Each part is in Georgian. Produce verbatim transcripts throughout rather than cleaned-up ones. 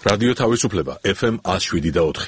რადიო თავისუფლება ეფ ემ one oh seven და four.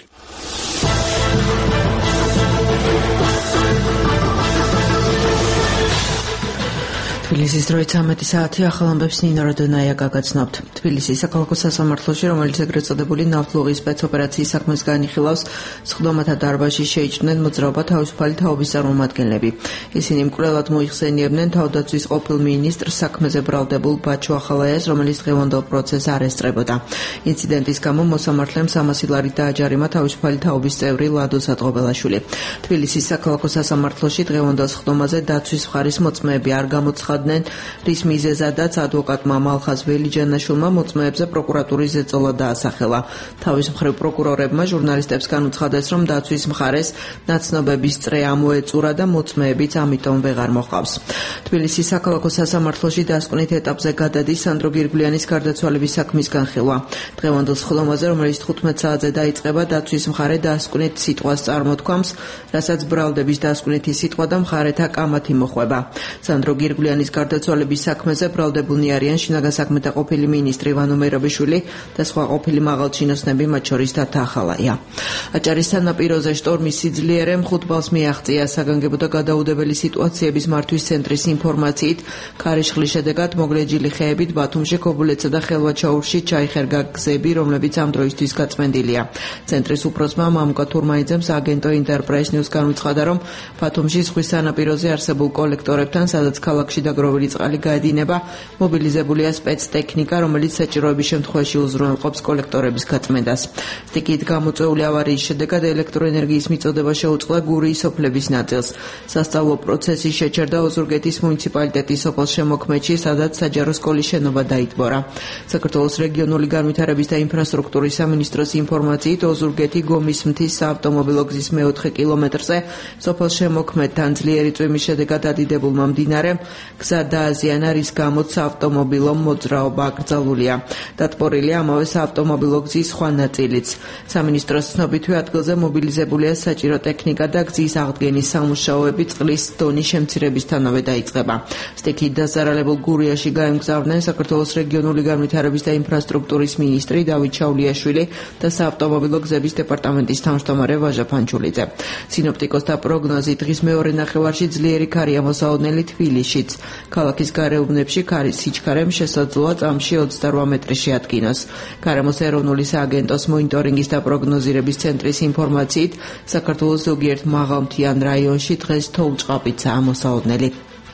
თბილისის დროით ცამეტი საათი ახალ ამბებს ნინო როდონაია გაგაცნობთ. თბილისის საქალაქო სასამართლოში, რომელიც ეგრეთ წოდებული ნავთლუღის სპეცოპერაციის საქმეს განიხილავს, სხდომათა დარბაზში შეიჭრნენ მოძრაობა თავისუფალი თაობის წარმომადგენლები. ისინი მკვლელად მოიხსენიებდნენ თავდაცვის ყოფილ მინისტრ საქმეზე ბრალდებულ ბაჩო ახალაიას, რომელიც დღევანდელ პროცესს არ ესწრებოდა. ინციდენტის გამო მოსამართლემ სამასი ლარით დააჯარიმა თავისუფალი თაობის წევრი ლადო სატყობელაშვილი. თბილისის საქალაქო სასამართლოში დღევანდელ სხდომაზე დაცვის მხარის მოწმეები არ გამოცხადდნენ, რის მიზეზადაც ადვოკატმა მალხაზ ველიჯანაშვილმა მოწმეებზე პროკურატურის ზეწოლა დაასახელა. თავის მხრივ პროკურორებმა ჟურნალისტებს განუცხადეს, რომ დაცვის მხარეს ნაცნობების წრე ამოეწურა და მოწმეებიც ამიტომ ვეღარ მოჰყავს. თბილისის საქალაქო სასამართლოში დასკვნით ეტაპზე გადადის სანდრო გირგვლიანის გარდაცვალების საქმის განხილვა. დღევანდელ სხდომაზე, რომელიც თხუთმეტ საათზე დაიწყება, დაცვის მხარე დასკვნით სიტყვას წარმოთქვამს, რასაც ბრალდების დასკვნითი სიტყვა და მხარეთა კამათი მოხვება. სანდრო გირგვლიანის გარდაცვალების საქმეზე ბრალდებულნი არიან შინაგან საქმეთა ყოფილი მინისტრი ვანო მერობიშვილი და სხვა ყოფილი მაღალჩინოსნები, მათ შორის თათა ახალაია. აჭარის სანაპიროზე შტორმის სიძლიერე ხუთ ბალს მიაღწია. საგანგებო და გადაუდებელი სიტუაციების მართვის ცენტრის ინფორმაციით, ქარიშხლის შედეგად მოგლეჯილი ხეებით ბათუმში, ქობულეთსა და ხელვაჩაურში ჩაიხერგა გზები, რომლებიც ამ დროისთვის გაწმენდილია. ცენტრის უფროსმა მამუკა თურმაიძემ სააგენტო ინტერპრეს ნიუს განუცხადა, რომ ბათუმში ზღვის სანაპიროზე არსებულ კოლექტორებთან, სადაც ქალაქში დაგროვილი წყალი გაედინება, მობილიზებულია სპეცტექნიკა, რომელიც საჭიროების შემთხვევაში უზრუნველყოფს კოლექტორების გაწმენდას. სტიქით გამოწვეული ავარიის შედეგად ელექტროენერგიის მიწოდება შეუწყდა გურიის სოფლების ნაწილს. სასწავლო პროცესი შეჩერდა ოზურგეთის მუნიციპალიტეტის სოფელ შემოქმედში, სადაც საჯარო სკოლის შენობა დაიტბორა. საქართველოს რეგიონული განვითარების და ინფრასტრუქტურის სამინისტროს ინფორმაციით, ოზურგეთი გომის მთის საავტომობილო გზის მეოთხე კილომეტრზე სოფელ შემოქმედთან ძლიერი წვიმის შედეგად ადიდებულმა მდინარემ გზა დააზიანა, რის გამოც საავტომობილო მოძრაობა აკრძალულია. დატბორილია ამავე საავტომობილო გზის სხვა ნაწილიც. სამინისტროს ცნობითვე ადგილზე მობილიზებულია საჭირო ტექნიკა და გზის აღდგენის სამუშაოები წყლის დონის შემცირებისთანავე დაიწყება. სტიქით დაზარალებულ გურიაში გაემგზავრნენ საქართველოს რეგიონული განვითარების და ინფრასტრუქტურის მინისტრი დავით ჩაულიაშვილი და საავტომობილო გზების დეპარტამენტის თავმჯდომარე ვაჟა ფანჩულიძე. სინოპტიკოსთა პროგნოზით დღის მეორე ნახევარში ძლიერი ქარია მოსაოდნელი თბილისშიც. ქალაქის გარეუბნებში ქარის სიჩქარემ შესაძლოა წამში ოცდარვა მეტრი შეადგინოს. გარემოს ეროვნული სააგენტოს მონიტორინგის და პროგნოზირების ცენტრის ინფორმაციით, საქართველოს ზოგიერთ მაღალმთიან რაიონში დღეს თოვლ-ჭყაპიცაა მოსაოდნელი.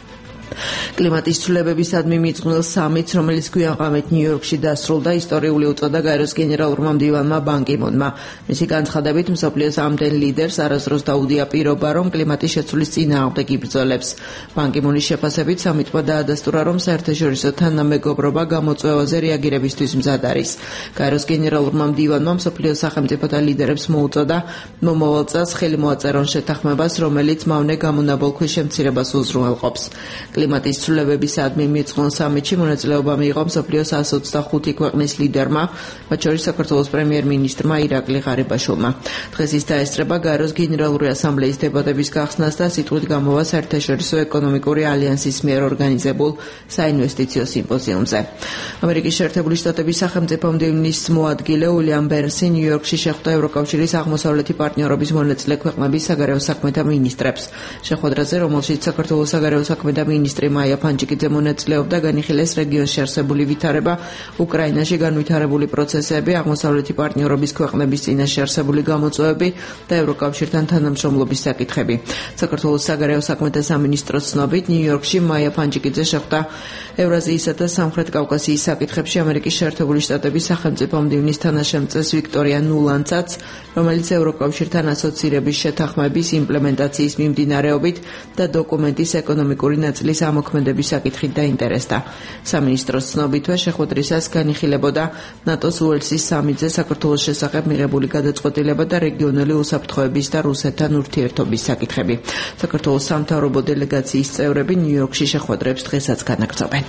კლიმატის ცვლილებებისადმი მიძღვნილ სამიტს, რომელიც გვიანღამეთ ნიუ-იორკში დასრულდა, ისტორიული უწოდა გაეროს გენერალურმა მდივანმა ბან კი მუნმა. მისი განცხადებით, მსოფლიოს ამდენ ლიდერს არასდროს დაუდია პირობა, რომ კლიმატის შეცვლის წინააღმდეგ იბრძოლებს. ბან კი მუნის შეფასებით, სამიტმა დაადასტურა, რომ საერთაშორისო თანამეგობრობა გამოწვევაზე რეაგირებისთვის მზად არის. გაეროს გენერალურმა მდივანმა მსოფლიოს სახელმწიფოთა ლიდერებს მოუწოდა მომავალ წელს ხელი მოაწერონ შეთანხმებას, რომელიც მავნე გამონაბოლქვის შემცირებას უზრუნველყოფს. კლიმატის ცვლილებებისადმი მიძღვნილ სამიტში მონაწილეობა მიიღო მსოფლიოს one hundred twenty-five ქვეყნის ლიდერმა, მათ შორის საქართველოს პრემიერ-მინისტრმა ირაკლი ღარიბაშვილმა. დღეს ის დაესწრება გაეროს გენერალური ასამბლეის დებატების გახსნას და სიტყვით გამოვა საერთაშორისო ეკონომიკური ალიანსის მიერ ორგანიზებულ საინვესტიციო სიმპოზიუმზე. ამერიკის შეერთებული შტატების სახელმწიფო მდივნის მოადგილე უილიამ ბერნსი ნიუ-იორკში შეხვდა ევროკავშირის აღმოსავლეთი პარტნიორობის მონაწილე ქვეყნების საგარეო საქმეთა მინისტრებს. შეხვედრაზე, რომელშიც საქართველოს საგარეო საქმეთა მინისტრი მაია ფანჯიკიძე მონაწილეობდა, განიხილეს რეგიონში არსებული ვითარება, უკრაინაში განვითარებული პროცესები, აღმოსავლეთი პარტნიორობის ქვეყნების წინაშე არსებული გამოწვევები და ევროკავშირთან თანამშრომლობის საკითხები. საქართველოს საგარეო საქმეთა სამინისტროს ცნობით, ნიუ-იორკში მაია ფანჯიკიძე შეხვდა ევრაზიისა და სამხრეთ კავკასიის საკითხებში ამერიკის შეერთებული შტატების სახელმწიფო მდივნის თანაშემწეს ვიქტორია ნულანცაც, რომელიც ევროკავშირთან ასოცირების შეთანხმების იმპლემენტაციის მიმდინარეობით და დოკუმენტის ეკონომიკური ნაწილის ამოქმედების საკითხით დაინტერესდა. სამინისტროს ცნობითვე შეხვედრისას განიხილებოდა ნატოს უელსის სამიტზე საქართველოს შესახებ მიღებული გადაწყვეტილება და რეგიონული უსაფრთხოების და რუსეთთან ურთიერთობის საკითხები. საქართველოს სამთავრობო დელეგაციის წევრები ნიუ-იორკში შეხვედრებს დღესაც განაგრძობენ.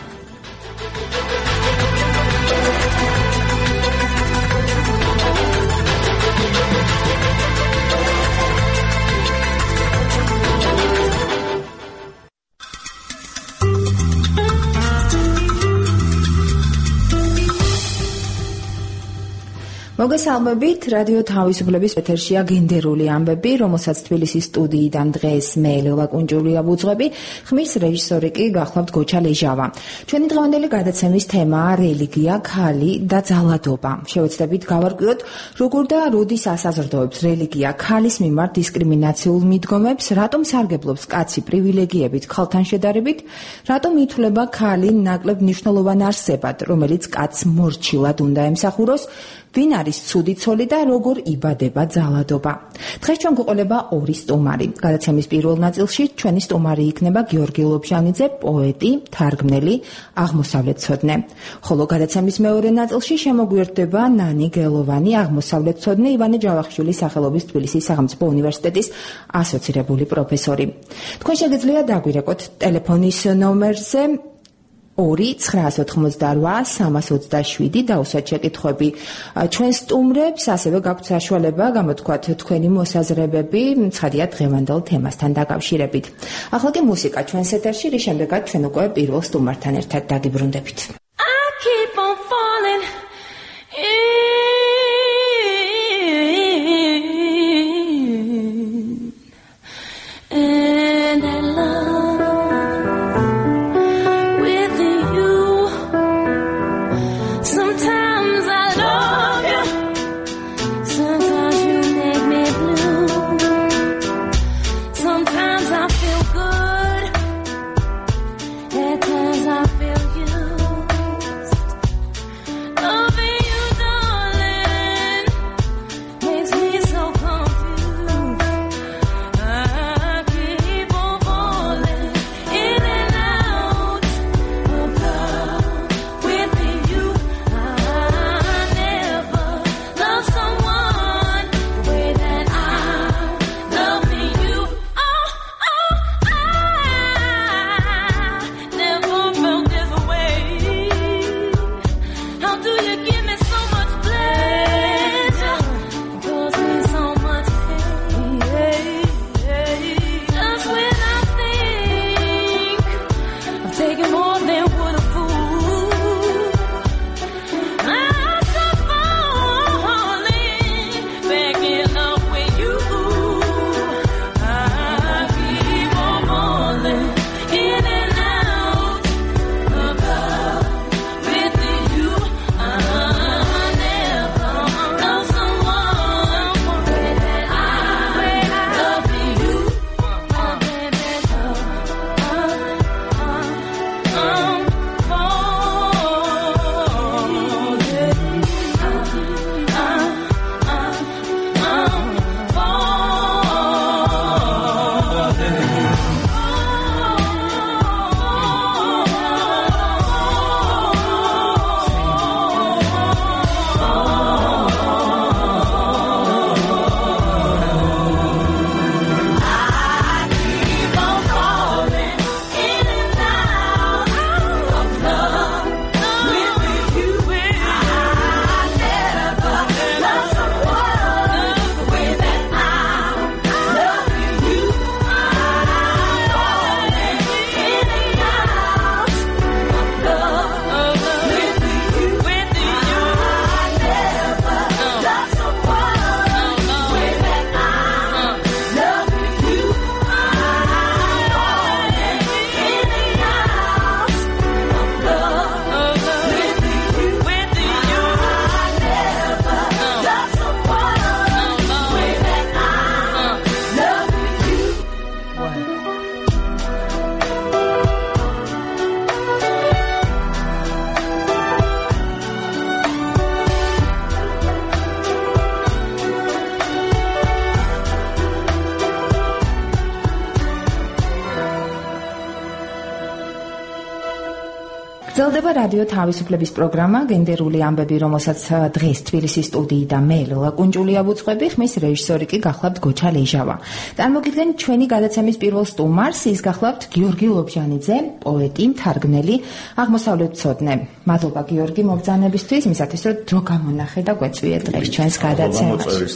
მოგესალმებით, რადიო თავისუფლების ეთერშია გენდერული ამბები, რომელსაც თბილისის სტუდიიდან დღეს მე ლელა კუნჯულია ვუძღვები, ხმის რეჟისორი კი გახლავთ გოჩა ლეჟავა. ჩვენი დღევანდელი გადაცემის თემაა რელიგია, ქალი და ძალადობა. შევეცდებით გავარკვიოთ, როგორ და როდის ასაზრდოებს რელიგია ქალის მიმართ დისკრიმინაციულ მიდგომებს, რატომ სარგებლობს კაცი პრივილეგიებით ქალთან შედარებით, რატომ ითვლება ქალი ნაკლებ მნიშვნელოვან არსებად, რომელიც კაცს მორჩილად უნდა ემსახუროს, ვინ არის ცუდი ცოლი და როგორ იბადება ძალადობა. დღეს ჩვენ გვყოლება ორი სტუმარი. გადაცემის პირველ ნაწილში ჩვენი სტუმარი იქნება გიორგი ლობჟანიძე, პოეტი, თარგმნელი, აღმოსავლეთმცოდნე. ხოლო გადაცემის მეორე ნაწილში შემოგვიერთდება ნანი გელოვანი, აღმოსავლეთმცოდნე, ივანე ჯავახიშვილის სახელობის თბილისის სახელმწიფო უნივერსიტეტის ასოცირებული პროფესორი. თქვენ შეგიძლია დაგვირეკოთ ტელეფონის ნომერზე ორი ცხრაას ოთხმოცდაოთხ სამას ოცდაშვიდი დაუსვათ შეკითხვები ჩვენ სტუმრებს, ასევე გაქვთ საშუალება გამოთქვათ თქვენი მოსაზრებები ცხადია დღევანდელ თემასთან დაკავშირებით. ახლა კი მუსიკა ჩვენს ეთერში, რის შემდეგაც ჩვენ უკვე პირველ სტუმართან ერთად დაგიბრუნდებით. გრძელდება რადიო თავისუფლების პროგრამა გენდერული ამბები, რომელსაც დღეს თბილისის სტუდიიდან მე ლელა კუნჯულია ვუძღვები, ხმის რეჟისორი კი გახლავთ გოჩა ლეჟავა. წარმოგიდგენთ ჩვენი გადაცემის პირველ სტუმარს, ის გახლავთ გიორგი ლობჟანიძე, პოეტი, თარგმნელი, აღმოსავლეთმცოდნე. მადლობა გიორგი მოგზაურობისთვის, იმისათვის რომ დრო გამონახე და გვეწვიე დღეს ჩვენს გადაცემაში.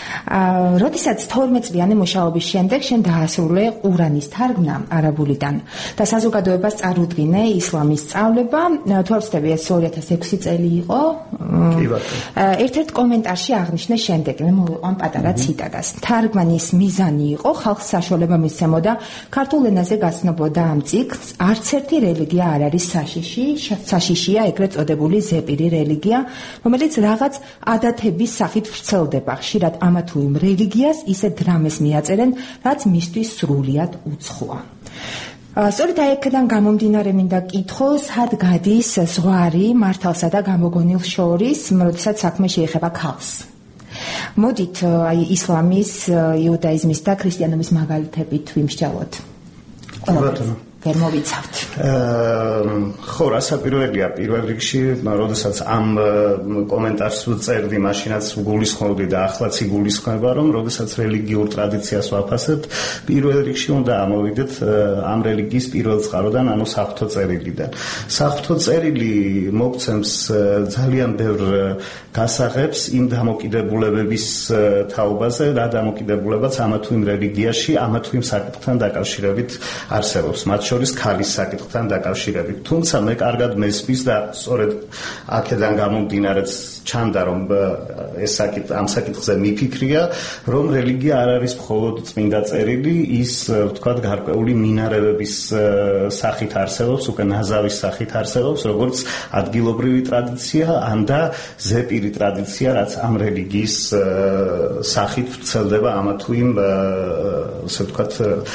როდესაც თორმეტ წლიანი მუშაობის შემდეგ შენ დაასრულე ყურანის თარგმნა არაბულიდან და საზოგადოებას წარუდგინე ისლამის სწავლება მოგესალმება. თუ არ ვცდები, ეს ორი ათას ექვსი წელი იყო. კი ბატონო. ერთ-ერთ კომენტარში აღნიშნეს შემდეგი, მე მოვიყვან პატარა ციტატას. თარგმანის მიზანი იყო ხალხს საშუალება მისცემოდა ქართულ ენაზე გაცნობოდა ამ წიგნს. არც ერთი რელიგია არ არის საშიში, საშიშია ეგრეთ წოდებული ზეპირი რელიგია, რომელიც რაღაც ადათების სახით ვრცელდება. ხშირად ამა თუ იმ რელიგიას ისე დრამეს მიაწერენ, რაც მისთვის სრულიად უცხოა. სწორედ აქედან გამომდინარე მინდა კითხო, სად გადის ზღვარი მართალსა და გამოგონილ შორის, როდესაც საქმე შეეხება ქალს. მოდით აი ისლამის, იუდაიზმის და ქრისტიანობის მაგალითებით ვიმსჯელოთ. ბატონო. ვერ მოვიცავთ. ხო, რასაკვირველია, პირველ რიგში, როდესაც ამ კომენტარს ვწერდი, მაშინაც გულისხმობდი და ახლაც იგულისხმება, რომ როდესაც რელიგიურ ტრადიციას ვაფასებთ, პირველ რიგში უნდა ამოვიდეთ ამ რელიგიის პირველ წყაროდან, ანუ საღვთო წერილიდან. საღვთო წერილი მოგცემს ძალიან ბევრ გასაღებს იმ დამოკიდებულებების თაობაზე, რა დამოკიდებულებაც ამა თუ იმ რელიგიაში, ამა თუ იმ საკითხთან დაკავშირებით არსებობს. მათ შორის ქალის საკითხთან დაკავშირებით. თუმცა მე კარგად მესმის და სწორედ აქედან გამომდინარეც ჩანდა, რომ ეს საკითხ ამ საკითხზე მიფიქრია, რომ რელიგია არ არის მხოლოდ წმინდა წერილი, ის ვთქვათ გარკვეული მინარევების სახით არსებობს, უკვე ნაზავის სახით არსებობს, როგორც ადგილობრივი ტრადიცია, ან და ზეპირი ტრადიცია, რაც ამ რელიგიის სახით ვრცელდება ამა თუ იმ ასე ვთქვათ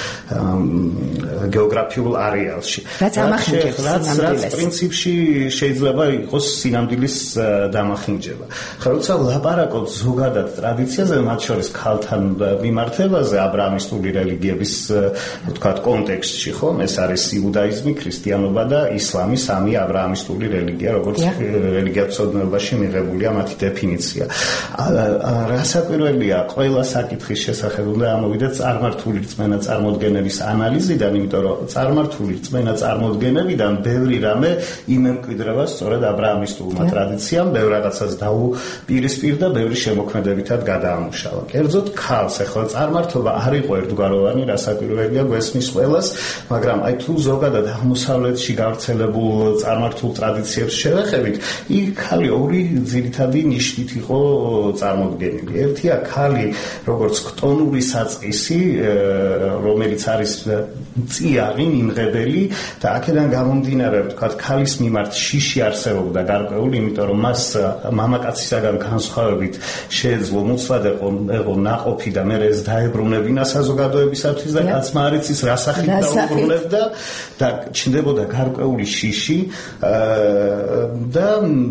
გეოგრაფიულ არეალში. რაც ამახინჯებს რაც პრინციპში შეიძლება იყოს სინამდვილის დამახინჯება. ხა როცა ლაპარაკობთ ზოგადად ტრადიციაზე, მათ შორის ქალთან მიმართებაზე, აბრაამისტული რელიგიების ვთქვათ კონტექსტში, ხომ? ეს არის იუდაიზმი, ქრისტიანობა და ისლამი, სამი აბრაამისტული რელიგია, როგორც რელიგიათმცოდნეობაში მიღებულია მათი დეფინიცია. რასაკვირველია, ყველა საკითხის შესახებ უნდა ამოვიდეთ წარმართული რწმენა წარმოდგენების ანალიზიდან, იმიტომ რომ წარმართული რწმენა წარმოდგენებიდან ბევრი რამე იმემკვიდრება სწორედ აბრაამისტულმა ტრადიციამ, ბევრ რაღაცას დაუპირისპირ და ბევრი შემოქმედებითად გადაამუშავა. კერძოდ ქალს ახლა წარმართობა არ იყო ერთგვაროვანი, რასაკვირველია გვესმის ყველას, მაგრამ აი თუ ზოგადად აღმოსავლეთში გავრცელებულ წარმართულ ტრადიციებს შევეხებით, იქ ქალი ორი ძირითადი ნიშნით იყო წარმოდგენილი. ერთია ქალი როგორც ქტონური საწყისი, რომელიც არის წიაღი, მიმღებელი და აქედან გამომდინარე, ვთქვათ, ქალის მიმართ შიში არსებობდა გარკვეული, იმიტომ რომ მას მამაკაცისაგან განსხვავებით შეეძლო მუცლად ეყო ნაყოფი და მე ეს დაებრუნებინა საზოგადოებისათვის და კაცმა არ იცის რა სახით დაუბრუნებდა და ჩნდებოდა გარკვეული შიში და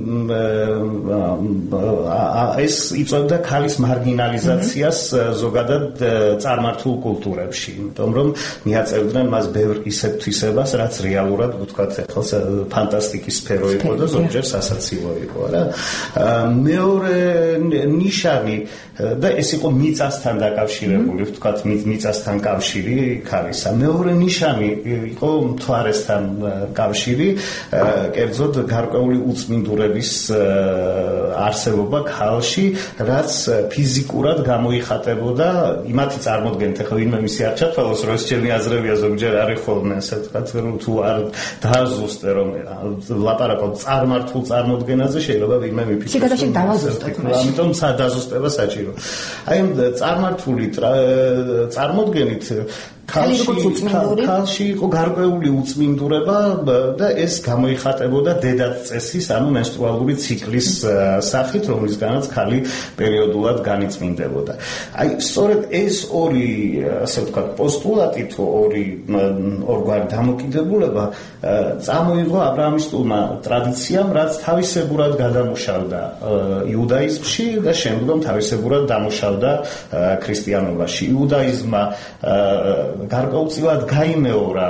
ეს იწვევდა ქალის მარგინალიზაციას ზოგადად წარმართულ კულტურებში, იმიტომ რომ მიაწევდნენ მას ბევრ ისეთ თვისებას, რაც რეალურად, ვთქვათ, ახლა ფანტასტიკის სფერო იყო და ზოგჯერ სასაცილო იყო, რა. მეორე ნიშანი და ეს იყო მიწასთან დაკავშირებული, ვთქვათ, მიწასთან კავშირი ქალისა. მეორე ნიშანი იყო მთვარესთან კავშირი, კერძოდ გარკვეული უწმინდურების არსებობა ქალში, რაც ფიზიკურად გამოიხატებოდა, იმათი წარმოდგენით, ახლა ვინმე მისი არ ჩათვალოს, რომ ეს ჩემი აზრებია ზოგჯერ არის ხოლმე, ასე ვთქვათ, რომ თუ არ დააზუსტე, რომ ლაპარაკობ წარმართულ წარმოდგენაზე, შეიძლება ვინმე მიფიქროს. შეგადაში დავაზუსტოთ მაშინ. ამიტომ სადაზუსტება საჭირო. აი ამ წარმართული წარმოდგენით ქალში იყო გარკვეული უწმინდურება და ეს გამოიხატებოდა დედაწესის, ანუ მენსტრუალური ციკლის სახით, რომლისგანაც ქალი პერიოდულად განიწმინდებოდა. აი, სწორედ ეს ორი, ასე ვთქვათ, პოსტულატი თუ ორი ორგვარი დამოკიდებულება წამოიღო აბრაამისტულმა ტრადიციამ, რაც თავისებურად გადამუშავდა იუდაიზმში და შემდგომ თავისებურად დამუშავდა ქრისტიანობაში. იუდაიზმმა გარკვეულწილად გაიმეორა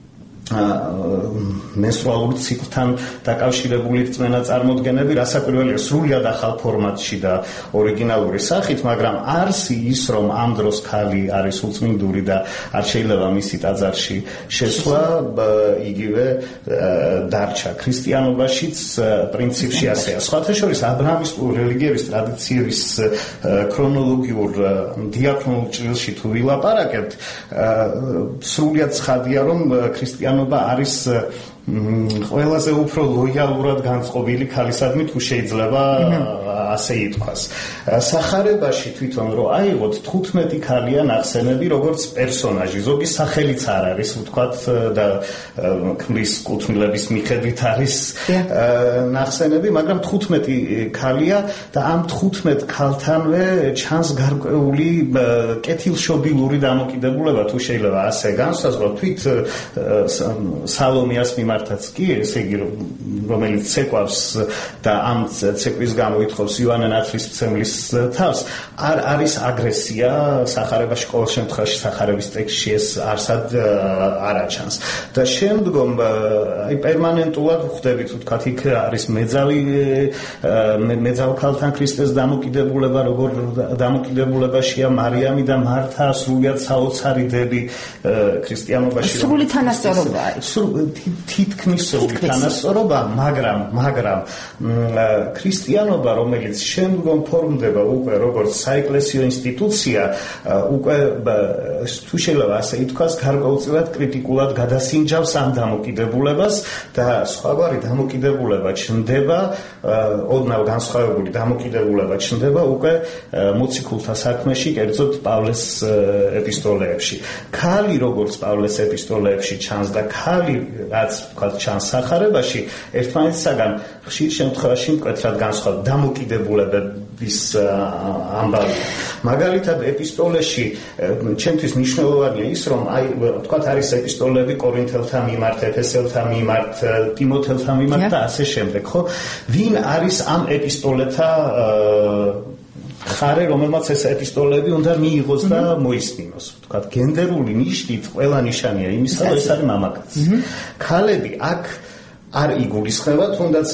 მენსტრუალური ციკლთან დაკავშირებული რწმენა წარმოდგენები, რასაკვირველია, სრულიად ახალ ფორმატში და ორიგინალური სახით, მაგრამ არც ის, რომ ამ დროს ქალი არის უწმინდური და არ შეიძლება მისი ტაძარში შესვლა, იგივე დარჩა. ქრისტიანობაშიც პრინციპში ასეა. სხვათა შორის აბრაამისტული რელიგიების ტრადიციების ქრონოლოგიურ დიაქრონულ ჭრილში თუ ვილაპარაკებთ, სრულიად ცხადია, რომ ქრისტიანობა არის ყველაზე უფრო ლოიალურად განწყობილი ქალისადმი თუ შეიძლება ასე ითქვას. სახარებაში თვითონ რომ აიღოთ თხუთმეტი ქალია ნახსენები როგორც პერსონაჟი, ზოგი სახელიც არ არის, ვთქვათ და ქმრის კუთვნილების მიხედვით არის ნახსენები, მაგრამ თხუთმეტი ქალია და ამ თხუთმეტ ქალთანვე ჩანს გარკვეული კეთილშობილური დამოკიდებულება, თუ შეიძლება ასე განსაზღვროთ, თვით სალომეას მიმართაც კი, ესე იგი რომელიც ცეკვავს და ამ ცეკვის გამო ითხოვს იოანე ნათლისმცემლის თავს, არ არის აგრესია სახარებაში, ყოველ შემთხვევაში სახარების ტექსტში ეს არსად არ აჩანს. და შემდგომ აი პერმანენტულად ვხვდებით, ვთქვათ, იქ არის მეძავი მეძავ ქალთან ქრისტეს დამოკიდებულება, როგორ დამოკიდებულებაშია მარიამი და მართა, სრულიად საოცარი დები ქრისტიანობაში. სრული თანასწორობა არის. თითქმის სრული თანასწორობა, მაგრამ მაგრამ ქრისტიანობა, რომელიც შემდგომ ფორმდება უკვე როგორც საეკლესიო ინსტიტუცია, უკვე თუ შეიძლება ასე ითქვას, გარკვეულწილად კრიტიკულად გადასინჯავს ამ დამოკიდებულებას და სხვაგვარი დამოკიდებულება ჩნდება, ოდნავ განსხვავებული დამოკიდებულება ჩნდება უკვე მოციქულთა საქმეში, კერძოდ პავლეს ეპისტოლეებში. ქალი როგორც პავლეს ეპისტოლეებში ჩანს და ქალი რაც ვთქვათ ჩანს სახარებაში, ერთმანეთისაგან ხშირ შემთხვევაში მკვეთრად განსხვავდება დამოკიდებულებების ამბავი. მაგალითად ეპისტოლეში ჩემთვის მნიშვნელოვანია ის, რომ აი ვთქვათ არის ეპისტოლეები კორინთელთა მიმართ, ეფესელთა მიმართ, ტიმოთელთა მიმართ და ასე შემდეგ, ხო? ვინ არის ამ ეპისტოლეთა ხარე, რომელმაც ეს ეპისტოლეები უნდა მიიღოს და მოისმინოს. ვთქვათ, გენდერული ნიშნით ყველა ნიშანია იმისა, რომ ეს არის მამაკაცი. ქალები აქ არ იგულისხმება, თუნდაც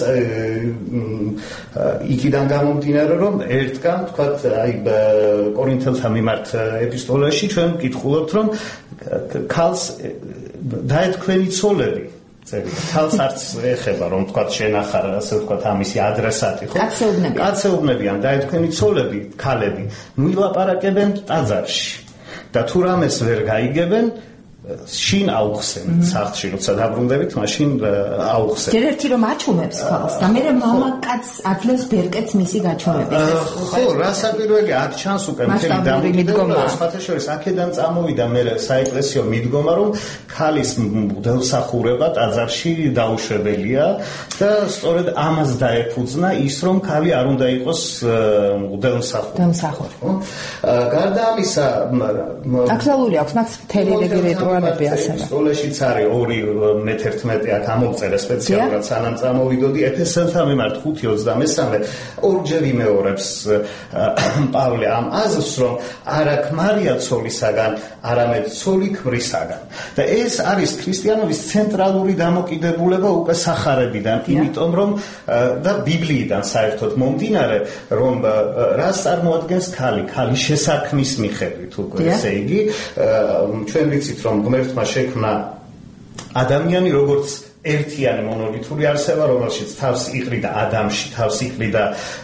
იქიდან გამომდინარე, რომ ერთგან, ვთქვათ, აი კორინთელთა მიმართ ეპისტოლეში ჩვენ ვკითხულობთ, რომ ქალს დაეთქვენი ცოლები ქალს არც ეხება, რომ ვთქვათ შენახარ, ასე ვთქვათ, ამისი ადრესატი, ხო? კაცეუბნებიან. კაცეუბნებიან დაეთქვენი ცოლები, ქალები, ნუ ილაპარაკებენ ტაძარში და თუ რამეს ვერ გაიგებენ, შინ აუხსენთ სახლში, როცა დაბრუნდებით, მაშინ აუხსენთ. ჯერ ერთი რომ აჩუმებს ქალს და მე მამაკაც აძლევს ბერკეთს მისი გაჩუმების. ხო, რასაკვირველი აქ ჩანს უკვე მთელი დამოკიდებულება, სხვათა შორის აქედან წამოვიდა მე საეკლესიო მიდგომა, რომ ქალის მღვდელმსახურება ტაძარში დაუშვებელია და სწორედ ამას დაეფუძნა ის, რომ ქალი არ უნდა იყოს მღვდელმსახური. გარდა ამისა, აქტუალური აქვს მას მთელი რეგირეტუა ეპისტოლეშიც არის ორი მეთერთმეტე აქ ამოვწერე სპეციალურად სანამ წამოვიდოდი ეფესელთა მიმართ ხუთი ოცდამესამე ორჯერ იმეორებს პავლე ამ აზრს, რომ არა ქმარია ცოლისაგან, არამედ ცოლი ქმრისაგან. და ეს არის ქრისტიანობის ცენტრალური დამოკიდებულება უკვე სახარებიდან, იმიტომ რომ და ბიბლიიდან საერთოდ მომდინარე, რომ რას წარმოადგენს ქალი, ქალი შესაქმნის მიხედვით უკვე, ესე იგი, ჩვენ ვიცით, რომ ღმერთმა შექმნა ადამიანი როგორც ერთიანი მონოლითური არსება, რომელშიც თავს იყრიდა ადამიანში, თავს იყრიდა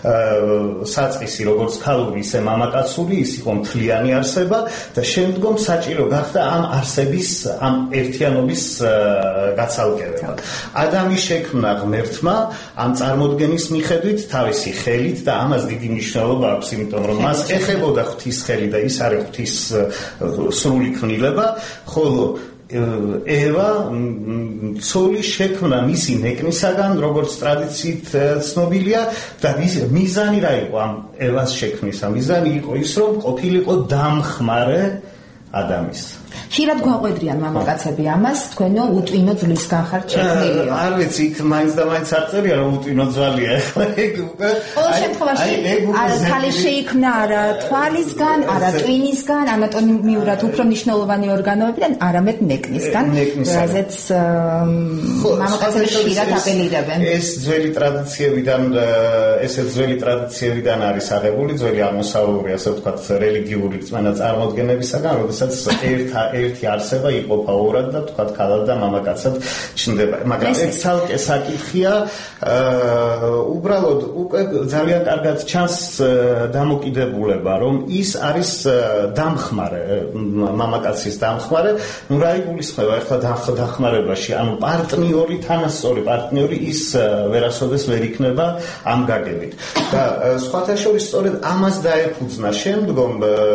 საწყისი როგორც ქალური, ისე მამაკაცური, ის იყო მთლიანი არსება და შემდგომ საჭირო გახდა ამ არსების, ამ ერთიანობის გაცალკევება. ადამი შექმნა ღმერთმა ამ წარმოდგენის მიხედვით, თავისი ხელით და ამას დიდი მნიშვნელობა აქვს, იმიტომ რომ მას ეხებოდა ღვთის ხელი და ის არის ღვთის სრული ქმნილება, ხოლო ევა ცოლი შექმნა მისი ნეკნისაგან, როგორც ტრადიციით ცნობილია და მიზანი რა იყო ამ ევას შექმნისა? მიზანი იყო ის, რომ ყოფილიყო დამხმარე ადამიანის. ხშირად გვაყვედრიან მამაკაცები ამას, თქვენო უტვინო ძლისგან ხართ შექმნილი. არ ვიცი, იქ მაინც და მაინც არ წერია, რომ უტვინო ძვალია. ეგ უკვე ყოველ შემთხვევაში ქალი შეიქმნა არა თვალისგან, არა ტვინისგან, ანატომიურად უფრო მნიშვნელოვანი ორგანოებიდან, არამედ ნეკნისგან, რაზეც მამაკაცები ხშირად აპელირებენ. ეს ძველი ტრადიციებიდან, ესე ძველი ტრადიციებიდან არის აღებული, ძველი აღმოსავლური, ასე ვთქვათ, რელიგიური წმენა წარმოდგენებისაგან, როდესაც ერთ ერთი არსება იყოფა ორად და თქვა ქალად და მამაკაცად ჩნდება. მაგრამ ეს ცალკე საკითხია, უბრალოდ უკვე ძალიან კარგად ჩანს დამოკიდებულება, რომ ის არის დამხმარე, მამაკაცის დამხმარე, ну რა იგულისხმება ახლა დახმარებაში, ანუ პარტნიორი, თანასწორი პარტნიორი ის ვერასოდეს ვერ იქნება ამ გაგებით. და სხვათა შორის სწორედ ამას დაეფუძნა შემდგომ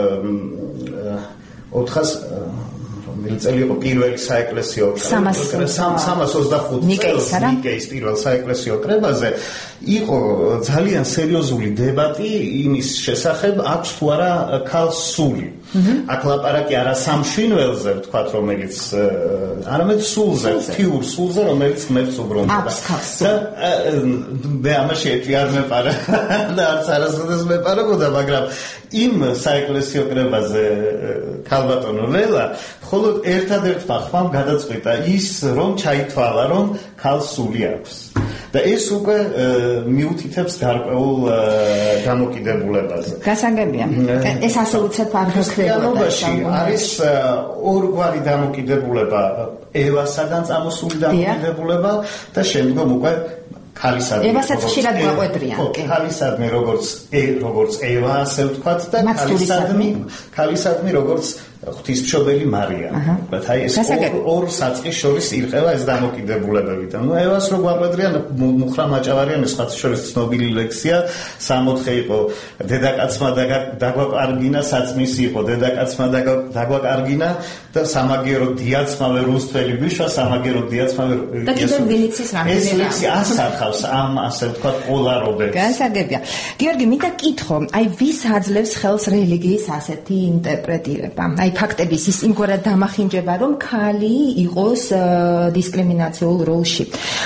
ოთხას წელი იყო პირველი საეკლესიო სამას ოცდახუთი წელს ნიკეის პირველ საეკლესიო კრებაზე იყო ძალიან სერიოზული დებატი იმის შესახებ, აქვს თუ არა ქალს სული. აქ ლაპარაკი არა სამშვინველზე, ვთქვათ, რომელიც არამედ სულზე, თიურ სულზე, რომელიც ღმერთს უბრუნდება. და მე ამაში ეტყვი არ მეპარა და არც არასოდეს მეპარებოდა, მაგრამ იმ საეკლესიო კრებაზე ქალბატონო ველა მხოლოდ ერთადერთმა ხმამ გადაწყვიტა ის, რომ ჩაითვალა, რომ ქალს სული აქვს. და ეს უკვე მიუთითებს გარკვეულ დამოკიდებულებაზე. გასაგებია. ეს ასე უცებ არ ქრისტიანობაში არის ორგვარი დამოკიდებულება, ევასაგან წამოსული დამოკიდებულება და შემდგომ უკვე ქალისადმი. ევასაც ხშირად გაყვედრიან. ქალისადმი როგორც როგორც ევა, ასე ვთქვათ და ქალისადმი, ქალისადმი როგორც ღვთისმშობელი მარია. ვთქვათ, აი ეს ორ საწყის შორის ირყევა ეს დამოკიდებულებები. და ნუ ევას რო გაყვედრიან, მუხრა მაჭავარიანი სხვათა შორის ცნობილი ლექსია, სამოთხე იყო დედაკაცმა დაგვაკარგინა, საწმისი იყო დედაკაცმა დაგვაკარგინა და სამაგიერო დიაცმავე რუსთველი ბიშვა, სამაგიერო დიაცმავე და კიდევ ვინიცის რამე. ეს ლექსი ასახავს ამ ასე ვთქვათ პოლარობებს. გასაგებია. გიორგი, მინდა კითხო, აი ვის აძლევს ხელს რელიგიის ასეთი ინტერპრეტირება? აი ფაქტების ის იმგვარად დამახინჯება, რომ ქალი იყოს დისკრიმინაციულ როლში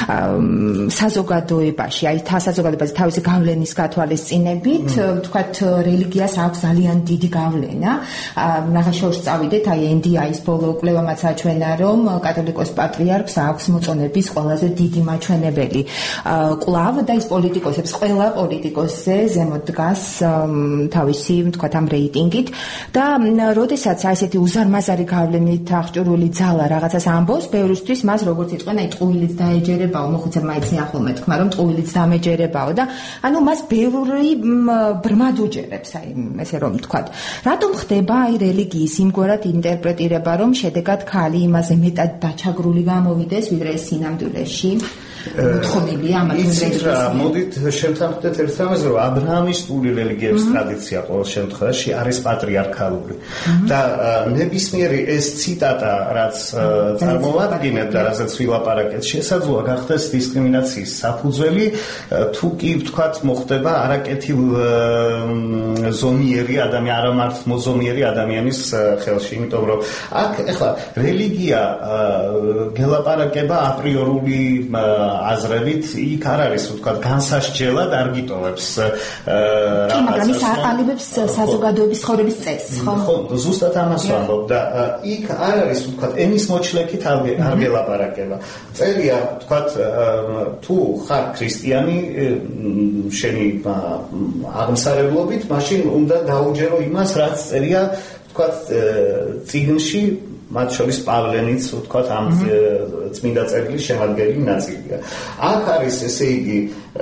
საზოგადოებაში, აი საზოგადოებაზე თავისი გავლენის გათვალისწინებით, ვთქვათ, რელიგიას აქვს ძალიან დიდი გავლენა. რაღაც შორს წავიდეთ, აი ენ დი აის ბოლო კვლევამაც აჩვენა, რომ კათოლიკოს პატრიარქს აქვს მოწონების ყველაზე დიდი მაჩვენებელი. კვლავ და ის პოლიტიკოსებს, ყველა პოლიტიკოსზე ზემოთ დგას თავისი, ვთქვათ, ამ რეიტინგით და როდესაც ასეთი უზარმაზარი გავლენით აღჭურვილი ძალა რაღაცას ამბობს, ბევრისთვის მას როგორც იტყვენ, აი ტყუილიც დაეჯერებაო, მოხუცებმა მაიცნია ხოლმე თქმა, რომ ტყუილიც დამეჯერებაო და ანუ მას ბევრი ბრმად უჯერებს, აი ესე რომ ვთქვათ. რატომ ხდება აი რელიგიის იმგვარად ინტერპრეტირება, რომ შედეგად ქალი იმაზე მეტად დაჩაგრული გამოვიდეს, ვიდრე სინამდვილეში? მოთხოვნილია ამ რელიგიას. მოდით შევთანხმდეთ ერთ რამეს, რომ აბრაამისტული რელიგიების ტრადიცია ყოველ შემთხვევაში არის პატრიარქალური. და ნებისმიერი ეს ციტატა, რაც წარმოვადგინეთ და რასაც ვილაპარაკეთ, შესაძლოა გახდეს დისკრიმინაციის საფუძველი, თუ კი ვთქვათ, მოხდება არაკეთილ ზომიერი ადამიანი, არამართ მოზომიერი ადამიანის ხელში, იმიტომ რომ აქ ეხლა რელიგია გელაპარაკება აპრიორული აზრებით, იქ არ არის ვთქვათ განსასჯელად არ გიტოვებს რაღაცას. კი, მაგრამ ის აყალიბებს საზოგადოების ცხოვრების წესს, ხო? ხო, ზუსტად ამას ვამბობ და იქ არ არის ვთქვათ ენის მოჩლექით არ გელაპარაკება. წერია ვთქვათ თუ ხარ ქრისტიანი შენი აღმსარებლობით, მაშინ უნდა დაუჯერო იმას, რაც წერია ვთქვათ წიგნში, მათ შორის პავლენიც ვთქვათ ამ წმინდა წერილის შემადგენელი ნაწილია. აქ არის ესე იგი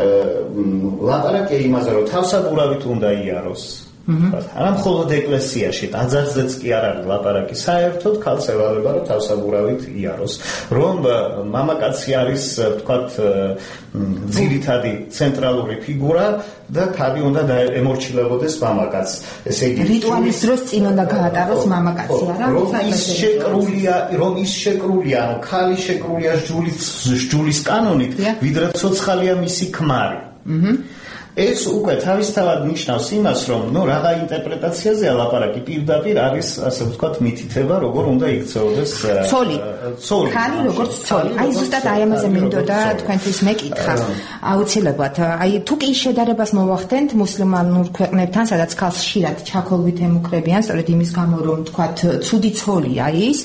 ლაპარაკია იმაზე, რომ თავსაბურავით უნდა იაროს. არა მხოლოდ ეკლესიაში, ტაძარზეც კი არ არის ლაპარაკი. საერთოდ ქალს ევალება, რომ თავსაბურავით იაროს. რომ მამაკაცი არის ვთქვათ ძირითადი ცენტრალური ფიგურა და ქალი უნდა ემორჩილებოდეს მამაკაცს. ესე იგი რიტუალის დროს წინ უნდა გაატაროს მამაკაცი, არა? რომ ის შეკრულია, რომ ის შეკრულია, ანუ ქალი შეკრულია სჯულის სჯულის კანონით, ვიდრე ცოცხალია მისი ქმარი. ეს უკვე თავისთავად ნიშნავს იმას, რომ ნუ რაღა ინტერპრეტაციაზეა ლაპარაკი, პირდაპირ არის, ასე ვთქვათ, მითითება, როგორ უნდა იქცეოდეს ცოლი. ცოლი. ქალი როგორც ცოლი. აი ზუსტად აი ამაზე მინდოდა თქვენთვის მეკითხა. აუცილებლად. აი თუ კი შედარებას მოვახდენთ მუსლიმანურ ქვეყნებთან, სადაც ქალს ხშირად ჩაქოლვით ემუქრებიან, სწორედ იმის გამო, რომ ვთქვათ, ცუდი ცოლია ის,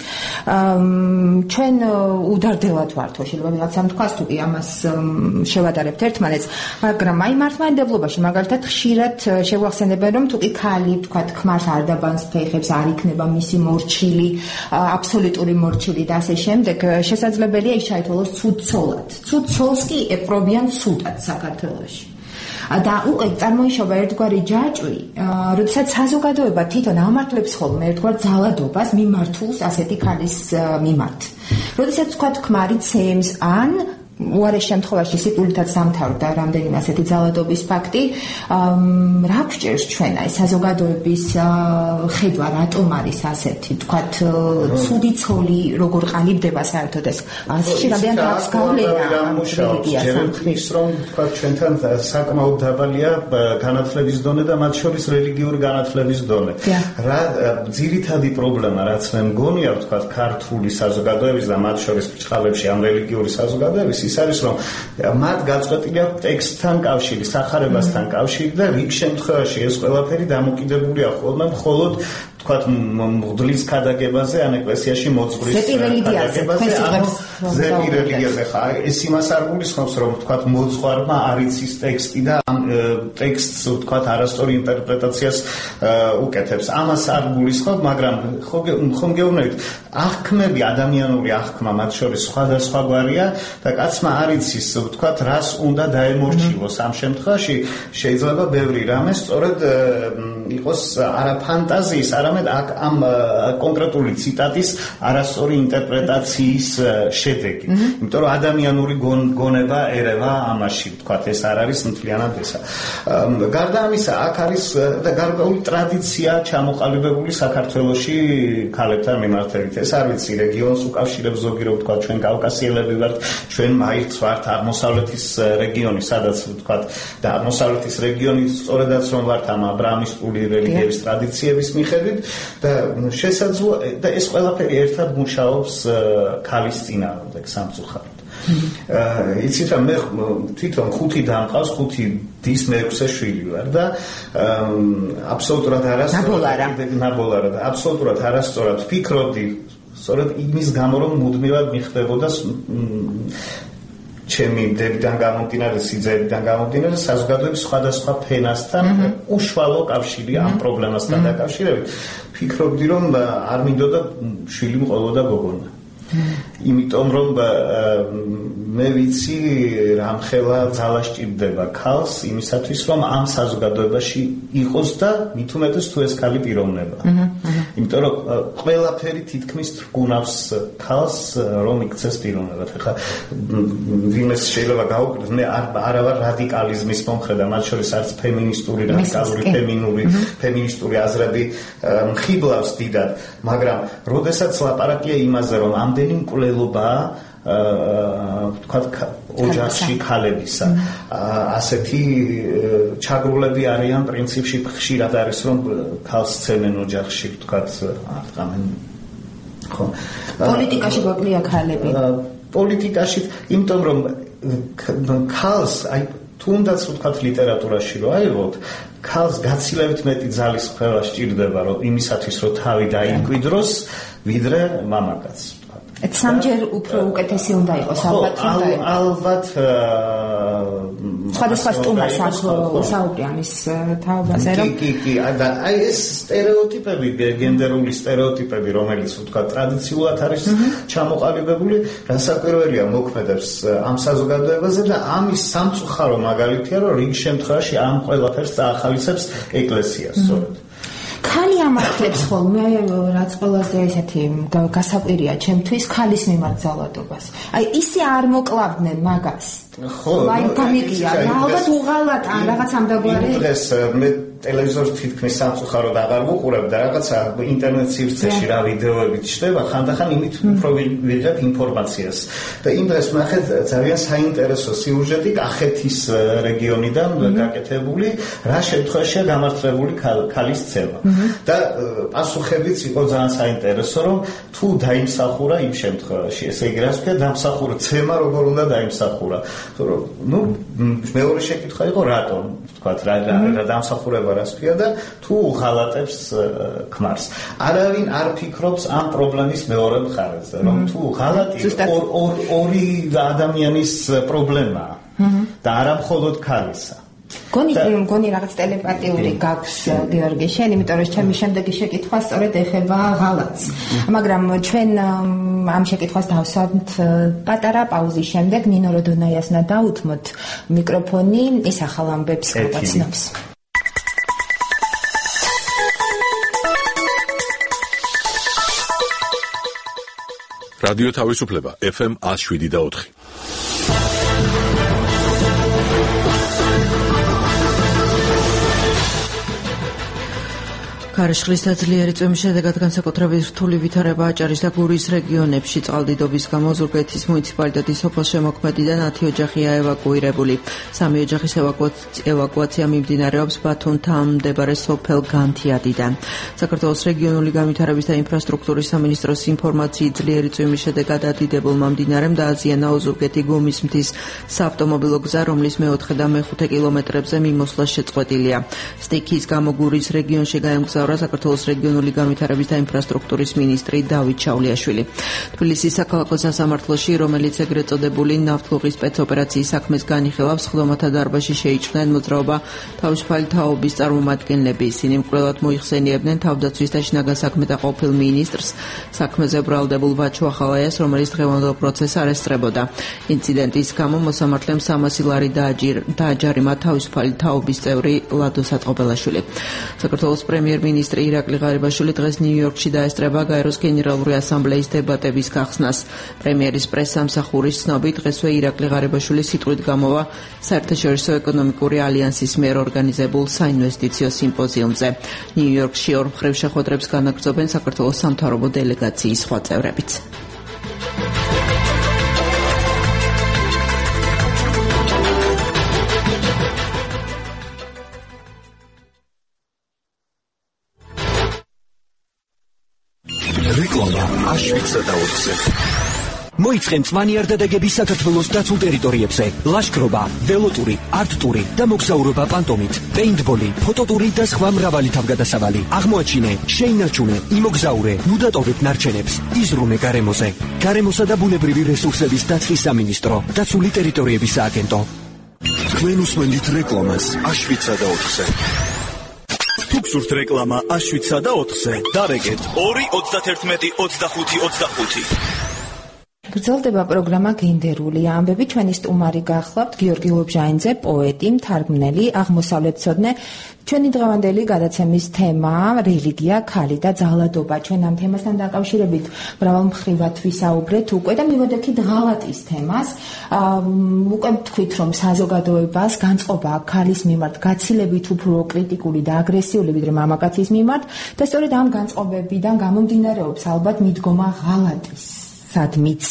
ჩვენ უდარდელად ვართ, შეიძლება ვიღაცამ თქვას, თუ კი ამას შევადარებთ ერთმანეთს, მაგრამ აი მართლმადიდებლური დამოკიდებულობაში მაგალითად ხშირად შეგვახსენებენ რომ თუ კი ქალი თქვა ქმარს არ დაბანს ფეხებს არ იქნება მისი მორჩილი აბსოლუტური მორჩილი და ასე შემდეგ შესაძლებელია ის ჩაითვალოს ცუდ ცოლად ცუდ ცოლს კი ეპრობიან ცუდად საქართველოში და უკვე წარმოიშობა ერთგვარი ჯაჭვი, როდესაც საზოგადოება თვითონ ამართლებს ხოლმე ერთგვარ ძალადობას მიმართულს ასეთი ქალის მიმართ. როდესაც თქვა ქმარი ცემს ან უარეს შემთხვევაში სიტულითაც დამთავრდა რამდენიმე ასეთი ძალადობის ფაქტი, რა გვჭირს ჩვენ აი საზოგადოების ხედვა რატომ არის ასეთი, თქვათ ცუდი ცოლი როგორ ყალიბდება საერთოდ ეს ასში რამდენად აქვს გავლენა რელიგიას ამხრივ რომ თქვათ ჩვენთან საკმაოდ დაბალია განათლების დონე და მათ შორის რელიგიური განათლების დონე. რა ძირითადი პრობლემა რაც მე მგონია თქვათ ქართული საზოგადოების და მათ შორის ბრჭყალებში ამ რელიგიური საზოგადოების ის არის რომ მათ გაწყვეტილი აქვს ტექსტთან კავშირი, სახარებასთან კავშირი და რიგ შემთხვევაში ეს ყველაფერი დამოკიდებულია ხოლმე მხოლოდ თქვათ მღვდლის ქადაგებაზე ან ეკლესიაში მოძღვრის ქადაგებაზე ან ზეპი რელიგიაზე ხა ეს იმას არ გულისხმობს რომ თქვათ მოძღვარმა არ იცის ტექსტი და ამ ტექსტს თქვათ არასწორი ინტერპრეტაციას უკეთებს ამას არ გულისხმობ მაგრამ ხომ გეუბნებით აღქმები ადამიანური აღქმა მათ შორის სხვადასხვაგვარია და კაცმა არ იცის თქვათ რას უნდა დაემორჩილოს ამ შემთხვევაში შეიძლება ბევრი რამე სწორედ იყოს არა ფანტაზიის არამედ აქ ამ კონკრეტული ციტატის არასწორი ინტერპრეტაციის შედეგი. იმიტომ რომ ადამიანური გონება ერევა ამაში, თქვათ ეს არ არის მთლიანად ესა. გარდა ამისა, აქ არის და გარკვეული ტრადიცია ჩამოყალიბებული საქართველოში ქალებთან მიმართებით. ეს არ ვიცი, რეგიონს უკავშირებს ზოგი რომ თქვათ ჩვენ კავკასიელები ვართ, ჩვენ მაირც ვართ აღმოსავლეთის რეგიონი, სადაც თქვათ და აღმოსავლეთის რეგიონი სწორედაც რომ ვართ ამ აბრაამისტული რელიგიების ტრადიციების მიხედვით და შესაძლოა და ეს ყველაფერი ერთად მუშაობს ქალის წინააღმდეგ სამწუხაროდ. იცით რა მე თვითონ ხუთი დამყავს, ხუთი დის მეექვსე შვილი ვარ და აბსოლუტურად არასწორად ნაბოლარა და აბსოლუტურად არასწორად ვფიქრობდი სწორედ იმის გამო რომ მუდმივად მიხდებოდა ჩემი დებიდან გამომდინარე, სიძეებიდან გამომდინარე საზოგადოების სხვადასხვა ფენასთან უშუალო კავშირი ამ პრობლემასთან დაკავშირებით. ვფიქრობდი რომ არ მინდოდა შვილი მყოლოდა გოგონა. იმიტომ რომ მე ვიცი რამხელა ძალა სჭირდება ქალს იმისათვის რომ ამ საზოგადოებაში იყოს და მით უმეტეს თუ ეს ქალი პიროვნება. იმიტომ რომ ყველაფერი თითქმის თრგუნავს ქალს რომ იქცეს პიროვნებად. ხა ვინმეს შეიძლება გაუკვირდეს მე არა ვარ რადიკალიზმის მომხრე და მათ შორის არც ფემინისტური რადიკალური ფემინური ფემინისტური აზრები მხიბლავს დიდად, მაგრამ როდესაც ლაპარაკია იმაზე რომ ამდენი მკვლელობაა თქვათ ოჯახში ქალებისა ასეთი ჩაგრულები არიან პრინციპში ხშირად არის რომ ქალს ცემენ ოჯახში თქვათ აღწამენ ხო პოლიტიკაში გვაკლია ქალები პოლიტიკაში იმიტომ რომ ქალს აი თუნდაც ვთქვათ ლიტერატურაში რო აიღოთ ქალს გაცილებით მეტი ძალის ხრევა სჭირდება რომ იმისათვის რომ თავი დაიმკვიდროს ვიდრე მამაკაცს ეს სამჯერ უფრო უკეთესი უნდა იყოს ალბათ ალბათ სხვადასხვა სტუმარს საუბრია ამის თაობაზე რომ კი კი აი ეს სტერეოტიპები გენდერული სტერეოტიპები რომელიც ვთქვათ ტრადიციულად არის ჩამოყალიბებული რასაკვირველია მოქმედებს ამ საზოგადოებაზე და ამის სამწუხარო მაგალითია რომ რიგ შემთხვევაში ამ ყველაფერს წაახალისებს ეკლესია სწორედ ქალი ამართლებს ხოლმე რაც ყველაზე ესეთი გასაკვირია ჩემთვის ქალის მიმართ ძალადობას. აი ისე არ მოკლავდნენ მაგას. ხო, აი გამიგია, ალბათ უღალატ ან რაღაც ამდაგვარი. დღეს მე ტელევიზორს თითქმის სამწუხაროდ აღარ ვუყურებ და რაღაცა ინტერნეტ სივრცეში რა ვიდეოები ჩნდება, ხანდახან იმით უფრო ვიღებ ინფორმაციას. და იმ დღეს ნახეთ ძალიან საინტერესო სიუჟეტი კახეთის რეგიონიდან გაკეთებული, რა შემთხვევაშია გამართლებული ქალის ცემა. და პასუხებიც იყო ძალიან საინტერესო, რომ თუ დაიმსახურა იმ შემთხვევაში, ესე იგი რაც ვქნა დამსახურა ცემა როგორ უნდა დაიმსახურა. რომ ნუ მეორე შეკითხვა იყო რატომ თქვათ რა რა დამსახურება რას ქვია და თუ უღალატებს ქმარს. არავინ არ ფიქრობს ამ პრობლემის მეორე მხარეზე, რომ თუ ღალატი ორი ადამიანის პრობლემაა და არა მხოლოდ ქალისა. გონი გონი რაღაც ტელეპათიური გაქვს გიორგი შენ, იმიტომ რომ ჩემი შემდეგი შეკითხვა სწორედ ეხება ღალატს. მაგრამ ჩვენ ამ შეკითხვას დავსვამთ პატარა პაუზის შემდეგ. ნინო როდონაიასნა დაუთმოთ მიკროფონი, ის ახალ ამბებს გვაცნობს. რადიო თავისუფლება ეფ ემ one oh seven და four. ქარიშხლის და ძლიერი წვიმის შედეგად განსაკუთრებით რთული ვითარება აჭარის და გურიის რეგიონებში წყალდიდობის გამო ზუგდიდის მუნიციპალიტეტის სოფელშემოქმედიდან ათი ოჯახია ევაკუირებული. სამი ოჯახის ევაკუაცია მიმდინარეობს ბათუმთან მდებარე სოფელ განთიადიდან. საქართველოს რეგიონული განვითარების და ინფრასტრუქტურის სამინისტროს ინფორმაციით ძლიერი წვიმის შედეგად ადიდებულმა მდინარემ დააზიანა ოზურგეთი გომის მთის საავტომობილო გზა, რომლის მეოთხე და მეხუთე კილომეტრებზე მიმოსვლა შეწყვეტილია. სტიქიის გამო გურიის რეგიონში გაემგზავრა საქართველოს რეგიონული განვითარების და ინფრასტრუქტურის მინისტრი დავით ჩავლიაშვილი. თბილისის საქალაქო სასამართლოში, რომელიც ეგრეთ წოდებული ნავთლუღის სპეცოპერაციის საქმეს განიხილავს, სხდომათა დარბაზში შეიჭრნენ მოძრაობა თავისუფალი თაობის წარმომადგენლები. ისინი მკვლელად მოიხსენიებდნენ თავდაცვის და შინაგან საქმეთა ყოფილ მინისტრს, საქმეზე ბრალდებულ ვაჩო ახალაიას, რომელიც დღევანდელ პროცესს არ ესწრებოდა. ინციდენტის გამო მოსამართლემ სამასი ლარი დააჯარიმა თავისუფალი თაობის წევრი ლადო სატყობელაშვილი. საქართველოს პრემიერ-მინისტრი ირაკლი ღარიბაშვილი დღეს ნიუ-იორკში დაესწრება გაეროს გენერალური ასამბლეის დებატების გახსნას. პრემიერის პრესსამსახურის ცნობით, დღესვე ირაკლი ღარიბაშვილი სიტყვით გამოვა საერთაშორისო ეკონომიკური ალიანსის მიერ ორგანიზებულ საინვესტიციო სიმპოზიუმზე. ნიუ-იორკში ორ მხრივ შეხვედრებს განაგრძობენ საქართველოს სამთავრობო დელეგაციის სხვა წევრებიც. მოიწყენ წვანი არდადეგების საქართველოს დაცულ ტერიტორიებზე. ლაშქრობა, ველოტური, არტტური და მოგზაურობა პანტომით, პეინტბოლი, ფოტოტური და სხვა მრავალი თავგადასავალი. აღმოაჩინე, შეინარჩუნე, იმოგზაურე, ნუ დატოვებ ნარჩენებს, იზრუნე გარემოზე. გარემოსა და ბუნებრივი რესურსების დაცვის სამინისტრო, დაცული ტერიტორიების სააგენტო. თქვენ უსმენთ რეკლამას აშვიცა და ოთხზე. თუ გსურთ რეკლამა აშვიცა და ოთხზე, დარეგეთ ორი ოცდაერთმეტი ოცდახუთი ოცდახუთი. გრძელდება პროგრამა გენდერული ამბები. ჩვენი სტუმარი გახლავთ გიორგი ლობჟანიძე, პოეტი, მთარგმნელი, აღმოსავლეთმცოდნე. ჩვენი დღევანდელი გადაცემის თემა რელიგია, ქალი და ძალადობა. ჩვენ ამ თემასთან დაკავშირებით მრავალ მხრივად ვისაუბრეთ უკვე და მივედექით ღალატის თემას. უკვე თქვით, რომ საზოგადოებას განწყობა ქალის მიმართ გაცილებით უფრო კრიტიკული და აგრესიული ვიდრე მამაკაცის მიმართ და სწორედ ამ განწყობებიდან გამომდინარეობს ალბათ მიდგომა ღალატის. სადმიც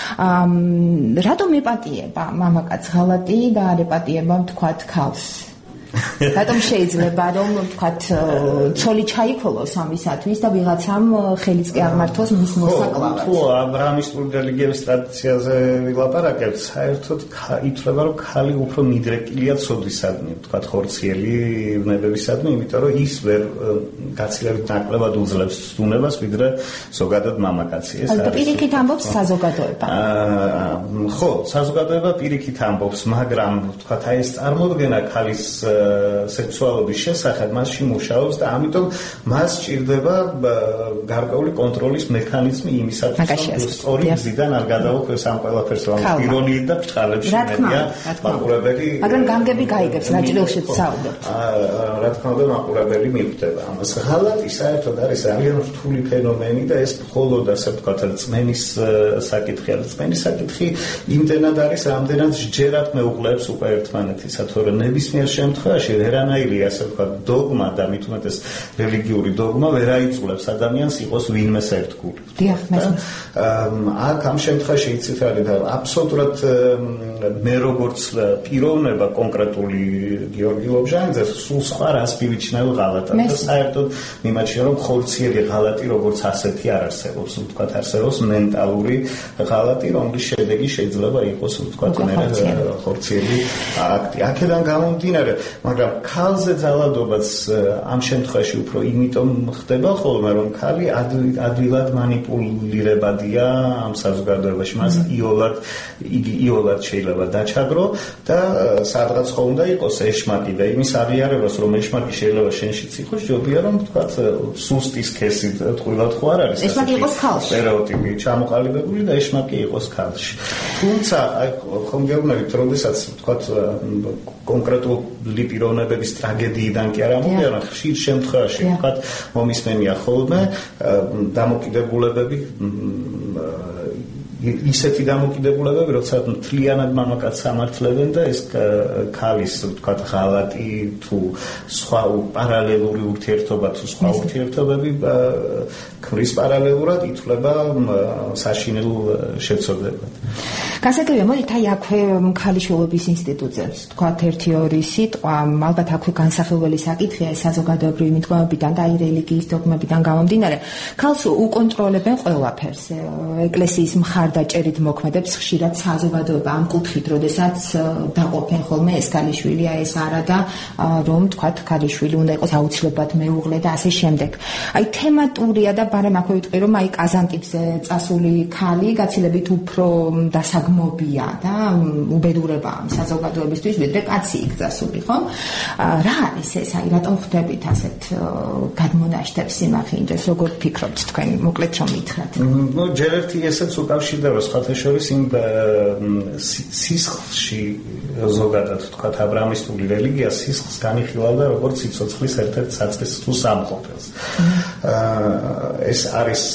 რატომ ეპატიება მამაკაც ღალატი და არ ეპატიება თქვათ ქალს? რატომ შეიძლება რომ თქვათ ცოლი ჩაიქოლოს ამისათვის და ვიღაცამ ხელიც კი აღმართოს მის მოსაკლავად? თუ აბრაამისტური რელიგიების ტრადიციაზე ვილაპარაკებთ, საერთოდ ითვლება რომ ქალი უფრო მიდრეკილია ცოდვისადმი, თქვათ ხორციელი ვნებებისადმი, იმიტომ რომ ის ვერ გაცილებით ნაკლებად უძლებს ცდუნებას ვიდრე ზოგადად მამაკაცი. ეს არის პირიქით ამბობს საზოგადოება. ხო, საზოგადოება პირიქით ამბობს, მაგრამ თქვათ აი ეს წარმოდგენა ქალის სექსუალობის შესახებ მასში მუშაობს და ამიტომ მას სჭირდება გარკვეული კონტროლის მექანიზმი იმისათვის, რომ სწორი გზიდან არ გადაუხვდეს ამ ყველაფერს, რომ ირონიით და ბრჭყალებში მედია მაყურებელი. მაგრამ გამგები გაიგებს რაჭრილშიც საუბრობთ. რა თქმა უნდა, მაყურებელი მიხვდება ამას. ღალატი საერთოდ არის ძალიან რთული ფენომენი და ეს მხოლოდ ასე ვთქვათ, რწმენის საკითხი არის. რწმენის საკითხი იმდენად არის, რამდენად ჯერად მეუღლებს უკვე ერთმანეთისა, თორემ ნებისმიერ შემთხვევაში ვერანაირი ასე ვთქვათ დოგმა და მით უმეტეს რელიგიური დოგმა ვერ აიწყლებს ადამიანს იყოს ვინმეს ერთგული. დიახ, აქ ამ შემთხვევაში იცით არის აბსოლუტურად მე როგორც პიროვნება კონკრეტული გიორგი ლობჟანიძე სულ სხვა რას მივიჩნევ ღალატად და საერთოდ მიმაჩნია რომ ხორციელი ღალატი როგორც ასეთი არ არსებობს, ვთქვათ არსებობს მენტალური ღალატი, რომლის შედეგი შეიძლება იყოს ვთქვათ მე ხორციელი აქტი. აქედან გამომდინარე მაგრამ ქალზე ძალადობაც ამ შემთხვევაში უფრო იმიტომ ხდება ხოლმე, რომ ქალი ადვილად манипулირებადია ამ საზოგადოებაში, მას იოლად იგი იოლად შეიძლება დაჩაგრო და სადღაც ხო უნდა იყოს ეშმაკი და იმის აღიარებას, რომ ეშმაკი შეიძლება შენშიც იყოს, ჯობია რომ თქვა სუსტის ქესით ტყუილად ხო არ არის ეშმაკი იყოს ქალში. სტერეოტიპი ჩამოყალიბებული და ეშმაკი იყოს ქალში. თუმცა აი ხომ გეუბნებით, როდესაც თქვა კონკრეტული პიროვნებების ტრაგედიიდან კი არა მოვიდა, ხშირ შემთხვევაში თქვა მომისმენია ხოლმე დამოკიდებულებები ისეთი დამოკიდებულებები, როცა მთლიანად მამაკაცს ამართლებენ და ეს ქალის თქვა ღალატი თუ სხვა პარალელური ურთიერთობა თუ სხვა ურთიერთობები ქმრის პარალელურად ითვლება საშინელ შეცოდებად. გასაგებია, მოდით აი აქვე ქალიშვილობის ინსტიტუტზე თქვა ერთი ორი სიტყვა, ალბათ აქვე განსახილველი საკითხია საზოგადოებრივი მიდგომებიდან და აი რელიგიის დოგმებიდან გამომდინარე. ქალს უკონტროლებენ ყველაფერს. ეკლესიის მხარდაჭერით მოქმედებს ხშირად საზოგადოება ამ კუთხით, როდესაც დაყოფენ ხოლმე ეს ქალიშვილია, ეს არა და რომ თქვათ ქალიშვილი უნდა იყოს აუცილებლად მეუღლე და ასე შემდეგ. აი თემატურია და ბარემ აქვე ვიტყვი, რომ აი კაზანტიპზე წასული ქალი გაცილებით უფრო დასაგმობია და უბედურება ამ საზოგადოებისთვის, ვიდრე კაცი იქ წასული, ხო? რა არის ეს? აი რატომ ხვდებით ასეთ გადმონაშთებს სიმახინჯეს? როგორ ფიქრობთ თქვენ? მოკლედ რომ მითხრათ. ნუ ჯერ ერთი ესეც უკავშირდება სხვათა შორის იმ სისხლში ზოგადად თქვათ აბრამისტული რელიგია სისხლს განიხილავდა როგორც სიცოცხლის ერთ-ერთ საწყის თუ სამყოფელს. ეს არის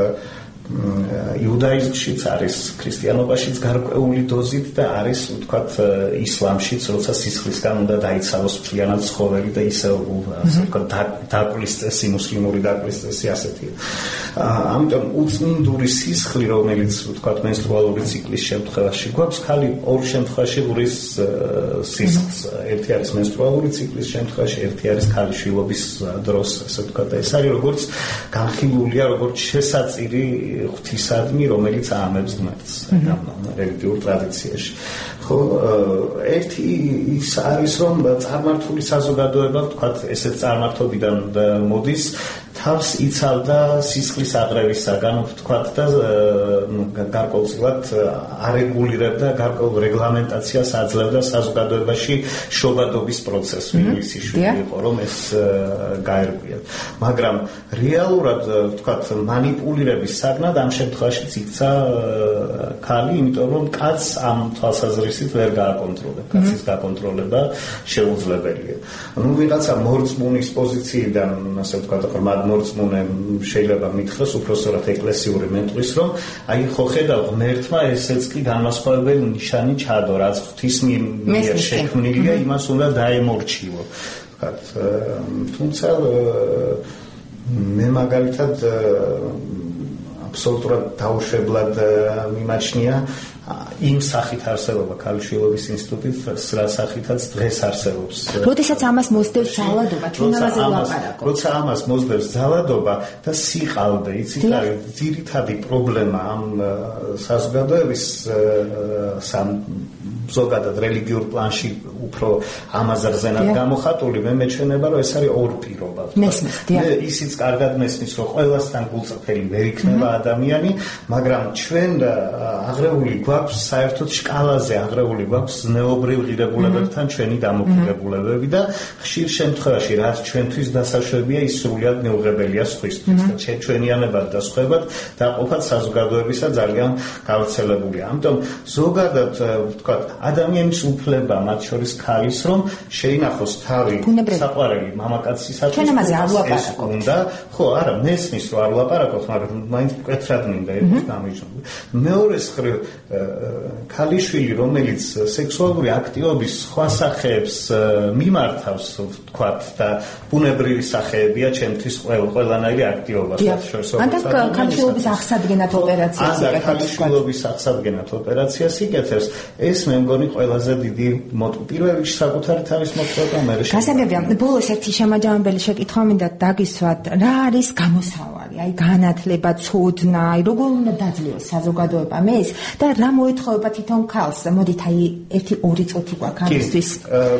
იუდაიზმშიც არის, ქრისტიანობაშიც გარკვეული დოზით და არის ვთქვათ ისლამშიც, როცა სისხლისგან უნდა დაიცალოს მთლიანად ცხოველი და ისე ასე ვთქვათ დაკლის წესი, მუსლიმური დაკლის წესი ასეთია. ამიტომ უწმინდური სისხლი, რომელიც ვთქვათ მენსტრუალური ციკლის შემთხვევაში გვაქვს, ქალი ორ შემთხვევაში ღურის სისხლს. ერთი არის მენსტრუალური ციკლის შემთხვევაში, ერთი არის ქალიშვილობის დროს, ასე ვთქვათ, ეს არის როგორც განხილულია, როგორც შესაწირი ღვთისადმი, რომელიც აამებს ღმერთს რელიგიურ ტრადიციაში. ხო, ერთი ის არის, რომ წარმართული საზოგადოება, ვთქვათ, ესეთ წარმართობიდან მოდის, თავს იცავდა სისხლის აღრევისაგან, ვთქვათ, და გარკვეულწილად არეგულირებდა, გარკვეულ რეგლამენტაციას აძლევდა საზოგადოებაში შობადობის პროცესს, ვინმის იშველი იყო, რომ ეს გაერკვიათ. მაგრამ რეალურად, ვთქვათ, манипулირების საგნად ამ შემთხვევაშიც იქცა ქალი, იმიტომ რომ კაცს ამ თვალსაზრისით ვერ გააკონტროლებ, კაცის გაკონტროლება შეუძლებელია. ნუ ვიღაცა მორწმუნის პოზიციიდან, ასე ვთქვათ, ღრმად მორწმუნე შეიძლება მითხრას უпроსტად ეკლესიური მენტყვის, რომ აი ხო ხედავ ღმერთმა ესეც კი განმასხვავებელი ნიშანი ჩადო, რაც ღვთის მიერ შექმნილია, იმას უნდა დაემორჩილო. ვთქვათ, თუმცა მე მაგალითად აბსოლუტურად დაუშვებლად მიმაჩნია იმ სახით არსებობა ქალიშვილობის ინსტიტუტით, რა სახითაც დღეს არსებობს. როდესაც ამას მოსდევს ძალადობა, ჩვენ ამაზე ვლაპარაკობთ. როცა ამას მოსდევს ძალადობა და სიყალბე, იცით, არის ძირითადი პრობლემა ამ საზოგადოების სამ ზოგადად რელიგიურ პლანში უფრო ამაზრზენად გამოხატული, მე მეჩვენება, რომ ეს არის ორ პირობა. მესმის, დიახ. ისიც კარგად მესმის, რომ ყველასთან გულწრფელი ვერ იქნება ადამიანი, მაგრამ ჩვენ აღრეული გვაქვს საერთოდ შკალაზე აღრეული გვაქვს ზნეობრივ ღირებულებებთან ჩვენი დამოკიდებულებები და ხშირ შემთხვევაში რაც ჩვენთვის დასაშვებია, ის სრულად მეუღებელია სხვისთვის და ჩვენიანებად და სხვებად დაყოფად საზოგადოებისა ძალიან გავრცელებულია. ამიტომ ზოგადად ვთქვათ, ადამიანის უფლება, მათ შორის ქალის, რომ შეინახოს თავი საყვარელი მამაკაცისათვის. ჩვენ ამაზე არ ვლაპარაკობთ. უნდა, ხო, არა, მესმის რომ არ ვლაპარაკობთ, მაგრამ მაინც მკვეთრად მინდა ერთის დამიჯნო. მეორეს მხრივ ქალიშვილი, რომელიც სექსუალური აქტივობის სხვა სახეებს მიმართავს, ვთქვათ, და ბუნებრივი სახეებია ჩემთვის ყველანაირი აქტივობა. ან და ქალიშვილობის აღსადგენად ოპერაციას იკეთებს. ან ქალიშვილობის აღსადგენად ოპერაციას იკეთებს. ეს მე მგონი ყველაზე დიდი მოტივი. პირველ რიგში საკუთარი თავის მოთხოვნა მე. გასაგებია, ბოლოს ერთი შემაჯამებელი შეკითხვა მინდა დაგისვათ, რა არის გამოსავალი? აი განათლება, ცოდნა, აი როგორ უნდა დაძლიოს საზოგადოებამ ეს და რა მოეთხოვება თვითონ ქალს? მოდით აი ერთი ორი წუთი გვაქვს ამისთვის.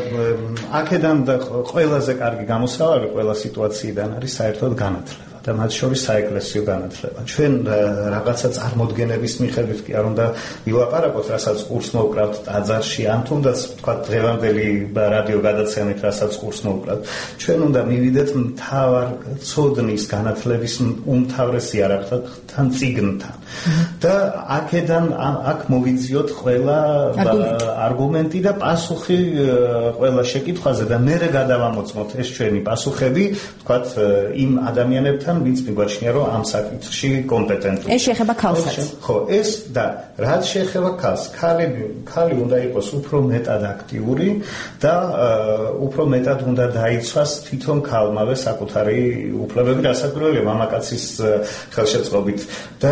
აქედან ყველაზე კარგი გამოსავალი ყველა სიტუაციიდან არის საერთოდ განათლება და მათ შორის საეკლესიო განათლება. ჩვენ რაღაცა წარმოდგენების მიხედვით კი არ უნდა ვილაპარაკოთ, რასაც კურს მოვკრავთ ტაძარში, ან თუნდაც თქვა დღევანდელი რადიო გადაცემით, რასაც კურს მოვკრავთ. ჩვენ უნდა მივიდეთ მთავარ ცოდნის განათლების უმთავრეს იარაღთან წიგნთან. და აქედან აქ მოვიძიოთ ყველა არგუმენტი და პასუხი ყველა შეკითხვაზე და მერე გადავამოწმოთ ეს ჩვენი პასუხები, თქვათ იმ ადამიანებთან, ვინც მიგვაჩნია, რომ ამ საკითხში კომპეტენტურია. ეს შეეხება ქალსაც. ხო, ეს და რაც შეეხება ქალს, ქალი ქალი უნდა იყოს უფრო მეტად აქტიური და უფრო მეტად უნდა დაიცვას თვითონ ქალმავე საკუთარი უფლებები, რასაც პირველია მამაკაცის ხელშეწყობით და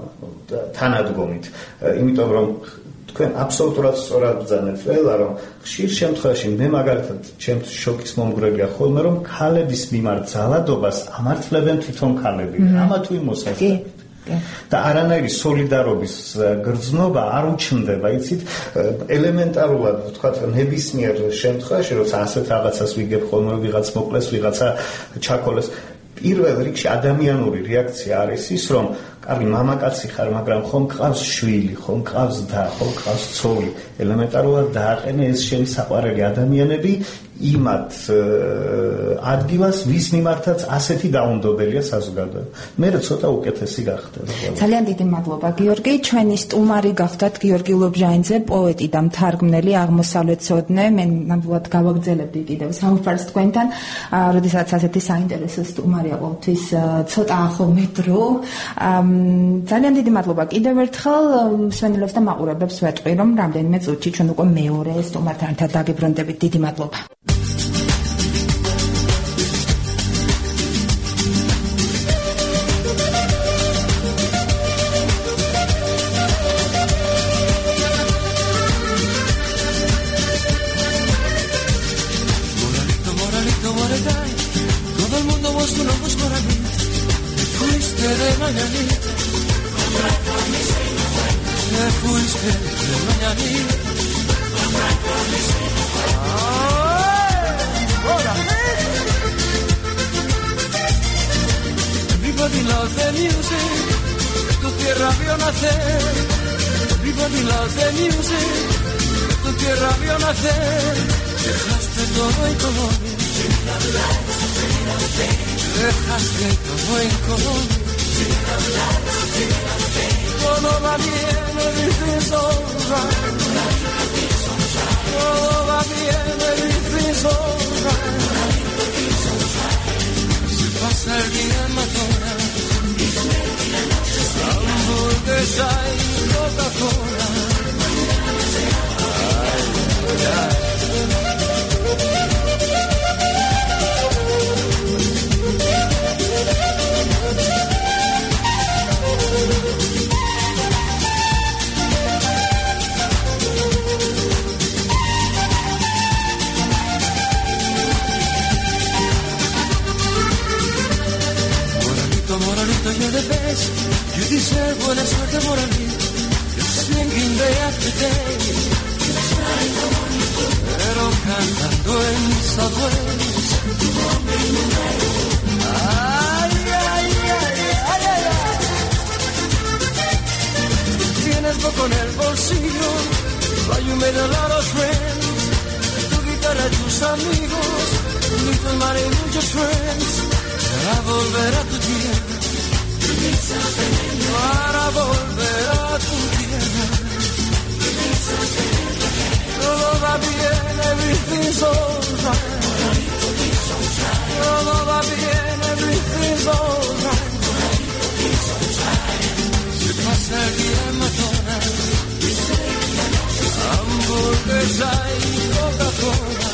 თანადგომით. იმიტომ რომ თქვენ აბსოლუტურად სწორად ბრძანეთ ველა, რომ ხშირ შემთხვევაში მე მაგალითად ჩემს შოკის მომგვრელია ხოლმე, რომ ქალების მიმართ ძალადობას ამართლებენ თვითონ ქალები, ამა თუ იმ მოსაზრებით. და არანაირი სოლიდარობის გრძნობა არ უჩნდება, იცით, ელემენტარულად ვთქვათ, ნებისმიერ შემთხვევაში, როცა ასეთ რაღაცას ვიგებ ხოლმე, რომ ვიღაც მოკლეს, ვიღაცა ჩაქოლეს, პირველ რიგში ადამიანური რეაქცია არის ის, რომ კარგი მამაკაცი ხარ, მაგრამ ხომ გყავს შვილი, ხომ გყავს და, ხომ გყავს ცოლი, ელემენტარულად დააყენე ეს შენი საყვარელი ადამიანები იმათ ადგილას, ვის მიმართაც ასეთი დაუნდობელია საზოგადოება. მე ცოტა უკეთესი გახდება. ძალიან დიდი მადლობა, გიორგი. ჩვენი სტუმარი გახდათ გიორგი ლობჟანიძე, პოეტი და მთარგმნელი, აღმოსავლეთცოდნე. მე ნამდვილად გავაგრძელებდი კიდევ საუბარს თქვენთან, როდესაც ასეთი საინტერესო სტუმარია ყოველთვის ცოტა ახალ დრო. ძალიან დიდი მადლობა კიდევ ერთხელ მსმენელებს და მაყურებლებს ვეტყვი, რომ რამდენიმე წუთში ჩვენ უკვე მეორე სტუმართან ერთად დაგიბრუნდებით. დიდი მადლობა. Everybody loves the music, tu tierra vio nacer. Everybody loves the music, tu tierra vio nacer. Dejaste todo en Colombia, dejaste todo en Colombia. Todo va bien, everything's alright. Todo va bien, everything's alright. Se pasa el día en McDonald's, hamburguesa y Coca-Cola. Ay, ay. Moralito, you're the best. You deserve buena suerte, moralito. You're singing day after day. Pero cantando en subways. Ay, ay, ay, ay, ay, ay. Tienes poco en el bolsillo, but you made a lot of friends. Tu guitarra y tus amigos, muchos mar y muchos friends. Para volver a tu tierra, para volver a tu tierra. Todo va bien, everything's alright. Todo va bien, everything's alright. Se pasa el día en McDonald's, hamburguesa y Coca-Cola.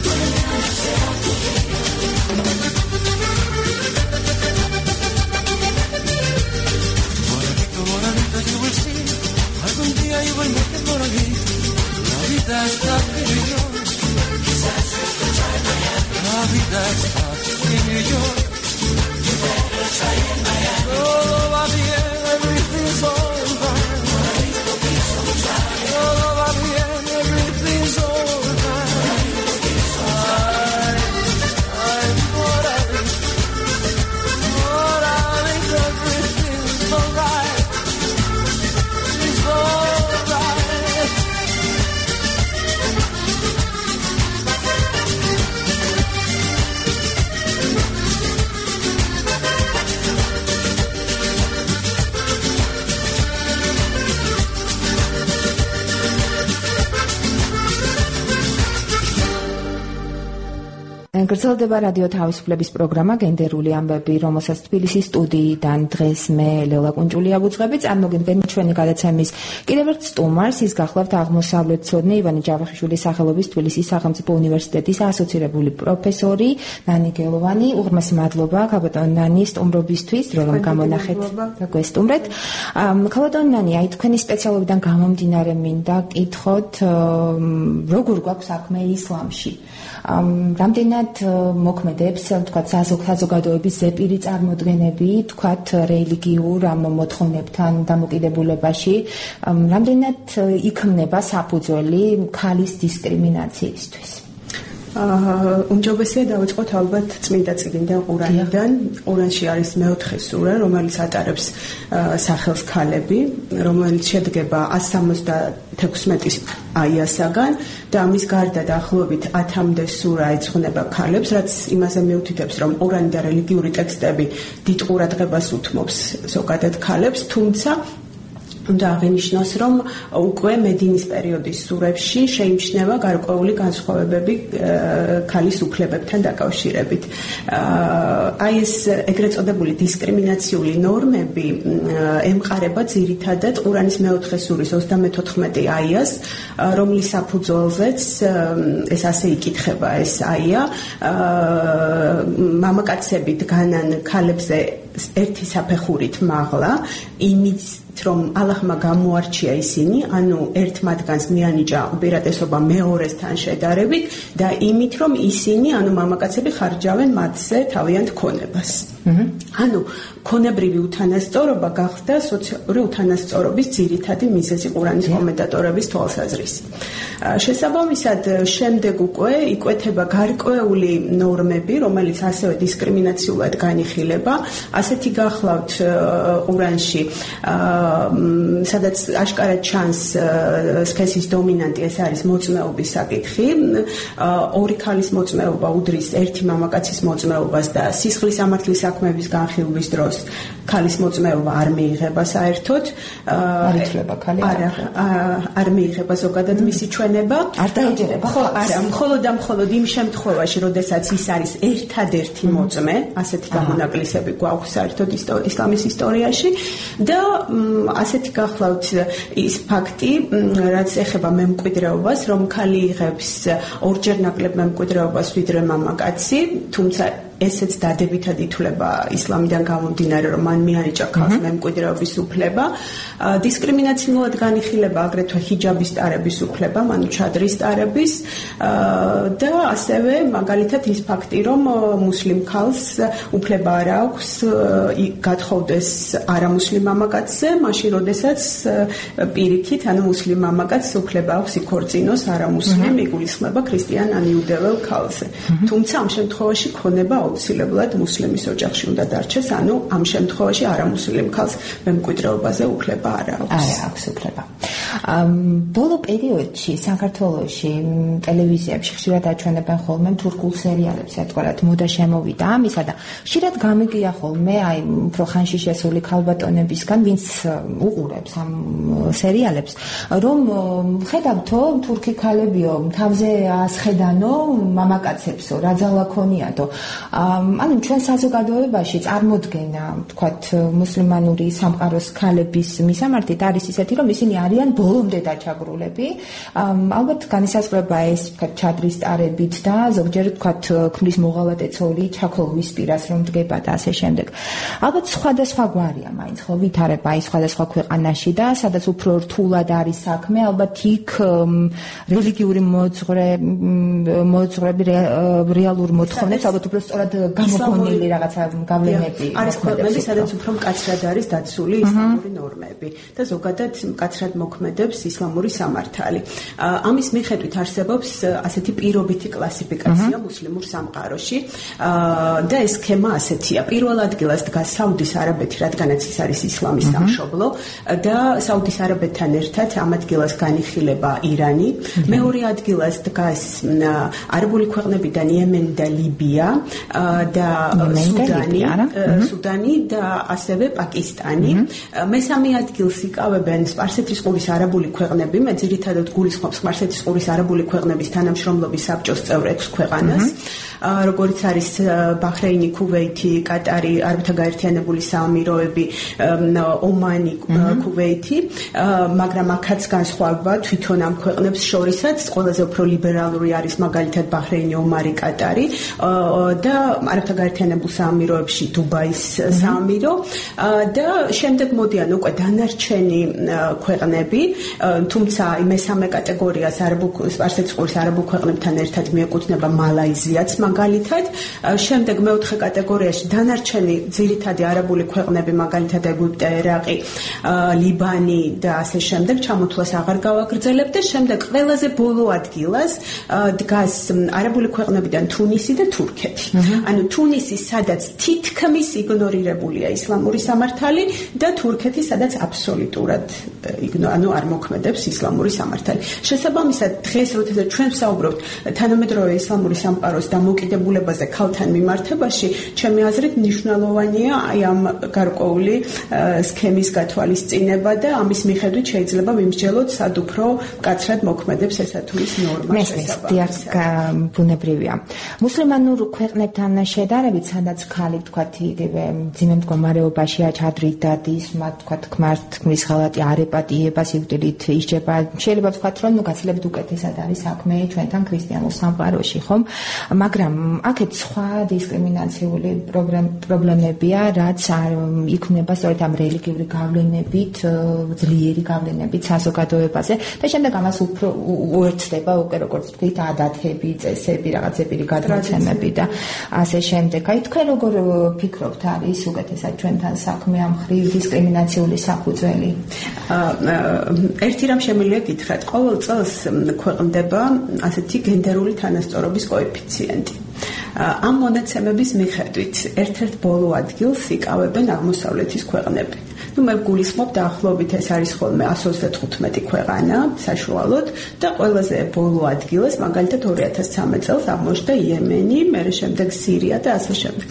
You will see, algún día you will make it more again. La vida está en New York. La vida está en New York. გრძელდება რადიო თავისუფლების პროგრამა გენდერული ამბები, რომელსაც თბილისის სტუდიიდან დღეს მე ლელა კუნჭულია ვუძღვები. წარმოგიდგენთ ჩვენი გადაცემის კიდევ ერთ სტუმარს, ის გახლავთ აღმოსავლეთმცოდნე ივანე ჯავახიშვილის სახელობის თბილისის სახელმწიფო უნივერსიტეტის ასოცირებული პროფესორი ნანი გელოვანი. უღრმესი მადლობა ქალბატონ ნანი სტუმრობისთვის, რომ გამონახეთ და გვესტუმრეთ. ქალბატონ ნანი, აი თქვენი სპეციალობიდან გამომდინარე მინდა გკითხოთ, როგორ გვაქვს საქმე ისლამში? რამდენად მოქმედებს, თქვათ, საზოგადოების ზეპირი წარმოდგენები, თქვათ, რელიგიურ ამ მოთხოვნებთან დამოკიდებულებაში, რამდენად იქმნება საფუძველი ქალის დისკრიმინაციისთვის? უმჯობესია დავიწყოთ ალბათ წმინდა წიგნიდან ყურანიდან. ყურანში არის მეოთხე სურა, რომელიც ატარებს სახელს ქალები, რომელიც შედგება ასი სამოცდათექვსმეტი აიასაგან და ამის გარდა დაახლოებით ათამდე სურა ეძღვნება ქალებს, რაც იმაზე მიუთითებს, რომ ყურანი და რელიგიური ტექსტები დიდ ყურადღებას უთმობს ზოგადად ქალებს, თუმცა უნდა აღინიშნოს, რომ უკვე მედინის პერიოდის სურებში შეიმჩნევა გარკვეული განსხვავებები ქალის უფლებებთან დაკავშირებით. აი ეს ეგრეთ წოდებული დისკრიმინაციული ნორმები ემყარება ძირითადად ყურანის მეოთხე სურის ოცდამეთოთხმეტე აიას, რომლის საფუძველზეც ეს ასე იკითხება ეს აია, მამაკაცები დგანან ქალებზე ერთი საფეხურით მაღლა, იმით რომ ალაჰმა გამოარჩია ისინი, ანუ ერთ მათგანს მიანიჭა უპირატესობა მეორესთან შედარებით და იმით რომ ისინი, ანუ მამაკაცები ხარჯავენ მათზე თავიანთ ქონებას. ანუ ქონებრივი უთანასწორობა გახდა სოციალური უთანასწორობის ძირითადი მიზეზი ყურანის კომენტატორების თვალსაზრისით. შესაბამისად, შემდეგ უკვე იკვეთება გარკვეული ნორმები, რომელიც ასევე დისკრიმინაციულად განიხილება. ასეთი გახლავთ ყურანში, სადაც აშკარად ჩანს სქესის დომინანტი, ეს არის მოწმეობის საკითხი. ორი ქალის მოწმეობა უდრის ერთი მამაკაცის მოწმეობას და სისხლის ამართლის საქმეების განხილვის დროს ქალის მოწმეობა არ მიიღება საერთოდ. არ ითვლება ქალი? არა, არ მიიღება ზოგადად მისი ჩვენება. არ დაეჯერება? ხო, არა, მხოლოდ და მხოლოდ იმ შემთხვევაში, როდესაც ის არის ერთადერთი მოწმე, ასეთი გამონაკლისები გვაქვს საერთოდ ისლამის ისტორიაში და ასეთი გახლავთ ის ფაქტი, რაც ეხება მემკვიდრეობას, რომ ქალი იღებს ორჯერ ნაკლებ მემკვიდრეობას ვიდრე მამაკაცი, თუმცა ესეც დადებითად ითვლება ისლამიდან გამომდინარე, რომ მან მიანიჭა ქალს მემკვიდრეობის უფლება. დისკრიმინაციულად განიხილება აგრეთვე ჰიჯაბის ტარების უფლება, ანუ ჩადრის ტარების და ასევე მაგალითად ის ფაქტი, რომ მუსლიმ ქალს უფლება არ აქვს გათხოვდეს არამუსლიმ მამაკაცზე, მაშინ როდესაც პირიქით, ანუ მუსლიმ მამაკაცს უფლება აქვს იქორწინოს არამუსლიმ, იგულისხმება ქრისტიან ან იუდეველ ქალზე. თუმცა ამ შემთხვევაში ქონება აუცილებლად მუსლიმის ოჯახში უნდა დარჩეს, ანუ ამ შემთხვევაში არამუსლიმ ქალს მემკვიდრეობაზე უფლება არ აქვს. არ აქვს უფლება. ბოლო პერიოდში საქართველოში ტელევიზიებში ხშირად აჩვენებენ ხოლმე თურქულ სერიალებს, ეთქვათ, მოდა შემოვიდა ამისა და ხშირად გამიგია ხოლმე აი უფრო ხანში შესული ქალბატონებისგან, ვინც უყურებს ამ სერიალებს, რომ ხედავთო თურქი ქალებიო, თავზე ასხედანო მამაკაცებსო, რა ძალა ქონიათო. ანუ ჩვენ საზოგადოებაში წარმოდგენა, თქვათ, მუსლიმანური სამყაროს ქალების მისამართით არის ისეთი, რომ ისინი არიან ბოლომდე დაჩაგრულები. ალბათ განისაზღვრება ეს თქვა ჩადრის ტარებით და ზოგჯერ თქვა ქმრის მოღალატე-ცოლი ჩაქოლვის პირას რომ დგება და ასე შემდეგ. ალბათ სხვადასხვა გვარია მაინც ხო ვითარება აი სხვადასხვა ქვეყანაში და სადაც უფრო რთულად არის საქმე, ალბათ იქ რელიგიური მოძღვრე მოძღვრები რეალურ მოთხოვნებს ალბათ უფრო სწორად გამოგონილი რაღაცა გავლენები არის ქვეყნები, სადაც უფრო მკაცრად არის დაცული ისლამური ნორმები და ზოგადად მკაცრად მოქმედებს ისლამური სამართალი. ამის მიხედვით არსებობს ასეთი პირობითი კლასიფიკაცია მუსლიმურ სამყაროში და ეს სქემა ასეთია. პირველ ადგილას დგას საუდის არაბეთი, რადგანაც ის არის ისლამის სამშობლო და საუდის არაბეთთან ერთად ამ ადგილას განიხილება ირანი. მეორე ადგილას დგას არაბული ქვეყნებიდან იემენი და ლიბია და სუდანი, სუდანი და ასევე პაკისტანი. მესამე ადგილს იკავებენ სპარსეთის ყურის არაბული ქვეყნები, მე ძირითადად გულისხმობს სპარსეთის ყურის არაბული ქვეყნების თანამშრომლობის საბჭოს წევრ ექვს ქვეყანას, როგორც არის ბაჰრეინი, ქუვეითი, კატარი, არაბთა გაერთიანებული საამიროები, ომანი, ქუვეითი, მაგრამ აქაც განსხვავება თვითონ ამ ქვეყნებს შორისაც, ყველაზე უფრო ლიბერალური არის მაგალითად ბაჰრეინი, ომარი, კატარი და არაბთა გაერთიანებულ საამიროებში დუბაის საამირო და შემდეგ მოდიან უკვე დანარჩენი ქვეყნები, თუმცა მესამე კატეგორიას არაბულ სპარსეთის ყურის არაბულ ქვეყნებთან ერთად მიეკუთვნება მალაიზიაც მაგალითად, შემდეგ მეოთხე კატეგორიაში დანარჩენი ძირითადი არაბული ქვეყნები, მაგალითად ეგვიპტე, ერაყი, ლიბანი და ასე შემდეგ, ჩამოთვლას აღარ გავაგრძელებ და შემდეგ ყველაზე ბოლო ადგილას დგას არაბული ქვეყნებიდან თუნისი და თურქეთი. ანუ თუნისი, სადაც თითქმის იგნორირებულია ისლამური სამართალი და თურქეთი, სადაც აბსოლუტურად ანუ არ მოქმედებს ისლამური სამართალი. შესაბამისად, დღეს როდესაც ჩვენ ვსაუბრობთ თანამედროვე ისლამური სამყაროს დამოკიდებულებაზე ქალთან მიმართებაში, ჩემი აზრით მნიშვნელოვანია აი ამ გარკვეული სქემის გათვალისწინება და ამის მიხედვით შეიძლება ვიმსჯელოთ სად უფრო მკაცრად მოქმედებს ესა თუ ის ნორმა შესაბამისად. ბუნებრივია. მუსლიმანურ ქვეყნებთან შედარებით, სადაც ქალი თქვათ იგივე მძიმე მდგომარეობაშია, ჩადრით დადის, მათ თქვათ ქმართ ქმრის ხალატი არ ეპატიება, სიკვდილით ისჯება. შეიძლება ვთქვათ, რომ გაცილებით უკეთესად არის საქმე ჩვენთან ქრისტიანულ სამყაროში, ხომ? მაგრამ აქეთ სხვა დისკრიმინაციული პრობლემებია, რაც იქმნება სწორედ ამ რელიგიური გავლენებით, ძლიერი გავლენებით საზოგადოებაზე და შემდეგ ამას უფრო უერთდება უკვე როგორც ვთქვით, ადათები, წესები, რაღაცები, გადმოცემები და ასე შემდეგ. აი თქვენ როგორ ფიქრობთ, არის უკეთესად ჩვენთან საქმე ამ ხრივ დისკრიმინაციული საფუძველი? ერთი რამ შემიძლია გითხრათ, ყოველ წელს ქვეყნდება ასეთი გენდერული თანასწორობის კოეფიციენტი. ამ მონაცემების მიხედვით ერთ-ერთ ბოლო ადგილს იკავებენ აღმოსავლეთის ქვეყნები. ну მე გულისხმობ დაახლოებით ეს არის ხოლმე εκατს ოცდათხუთმეტი ქვეყანა საშუალოდ და ყველაზე ბოლო ადგილას მაგალითად ორი ათას ცხრამეტ წელს აღმოჩნდა იემენი, მერე შემდეგ სირია და ასე შემდეგ.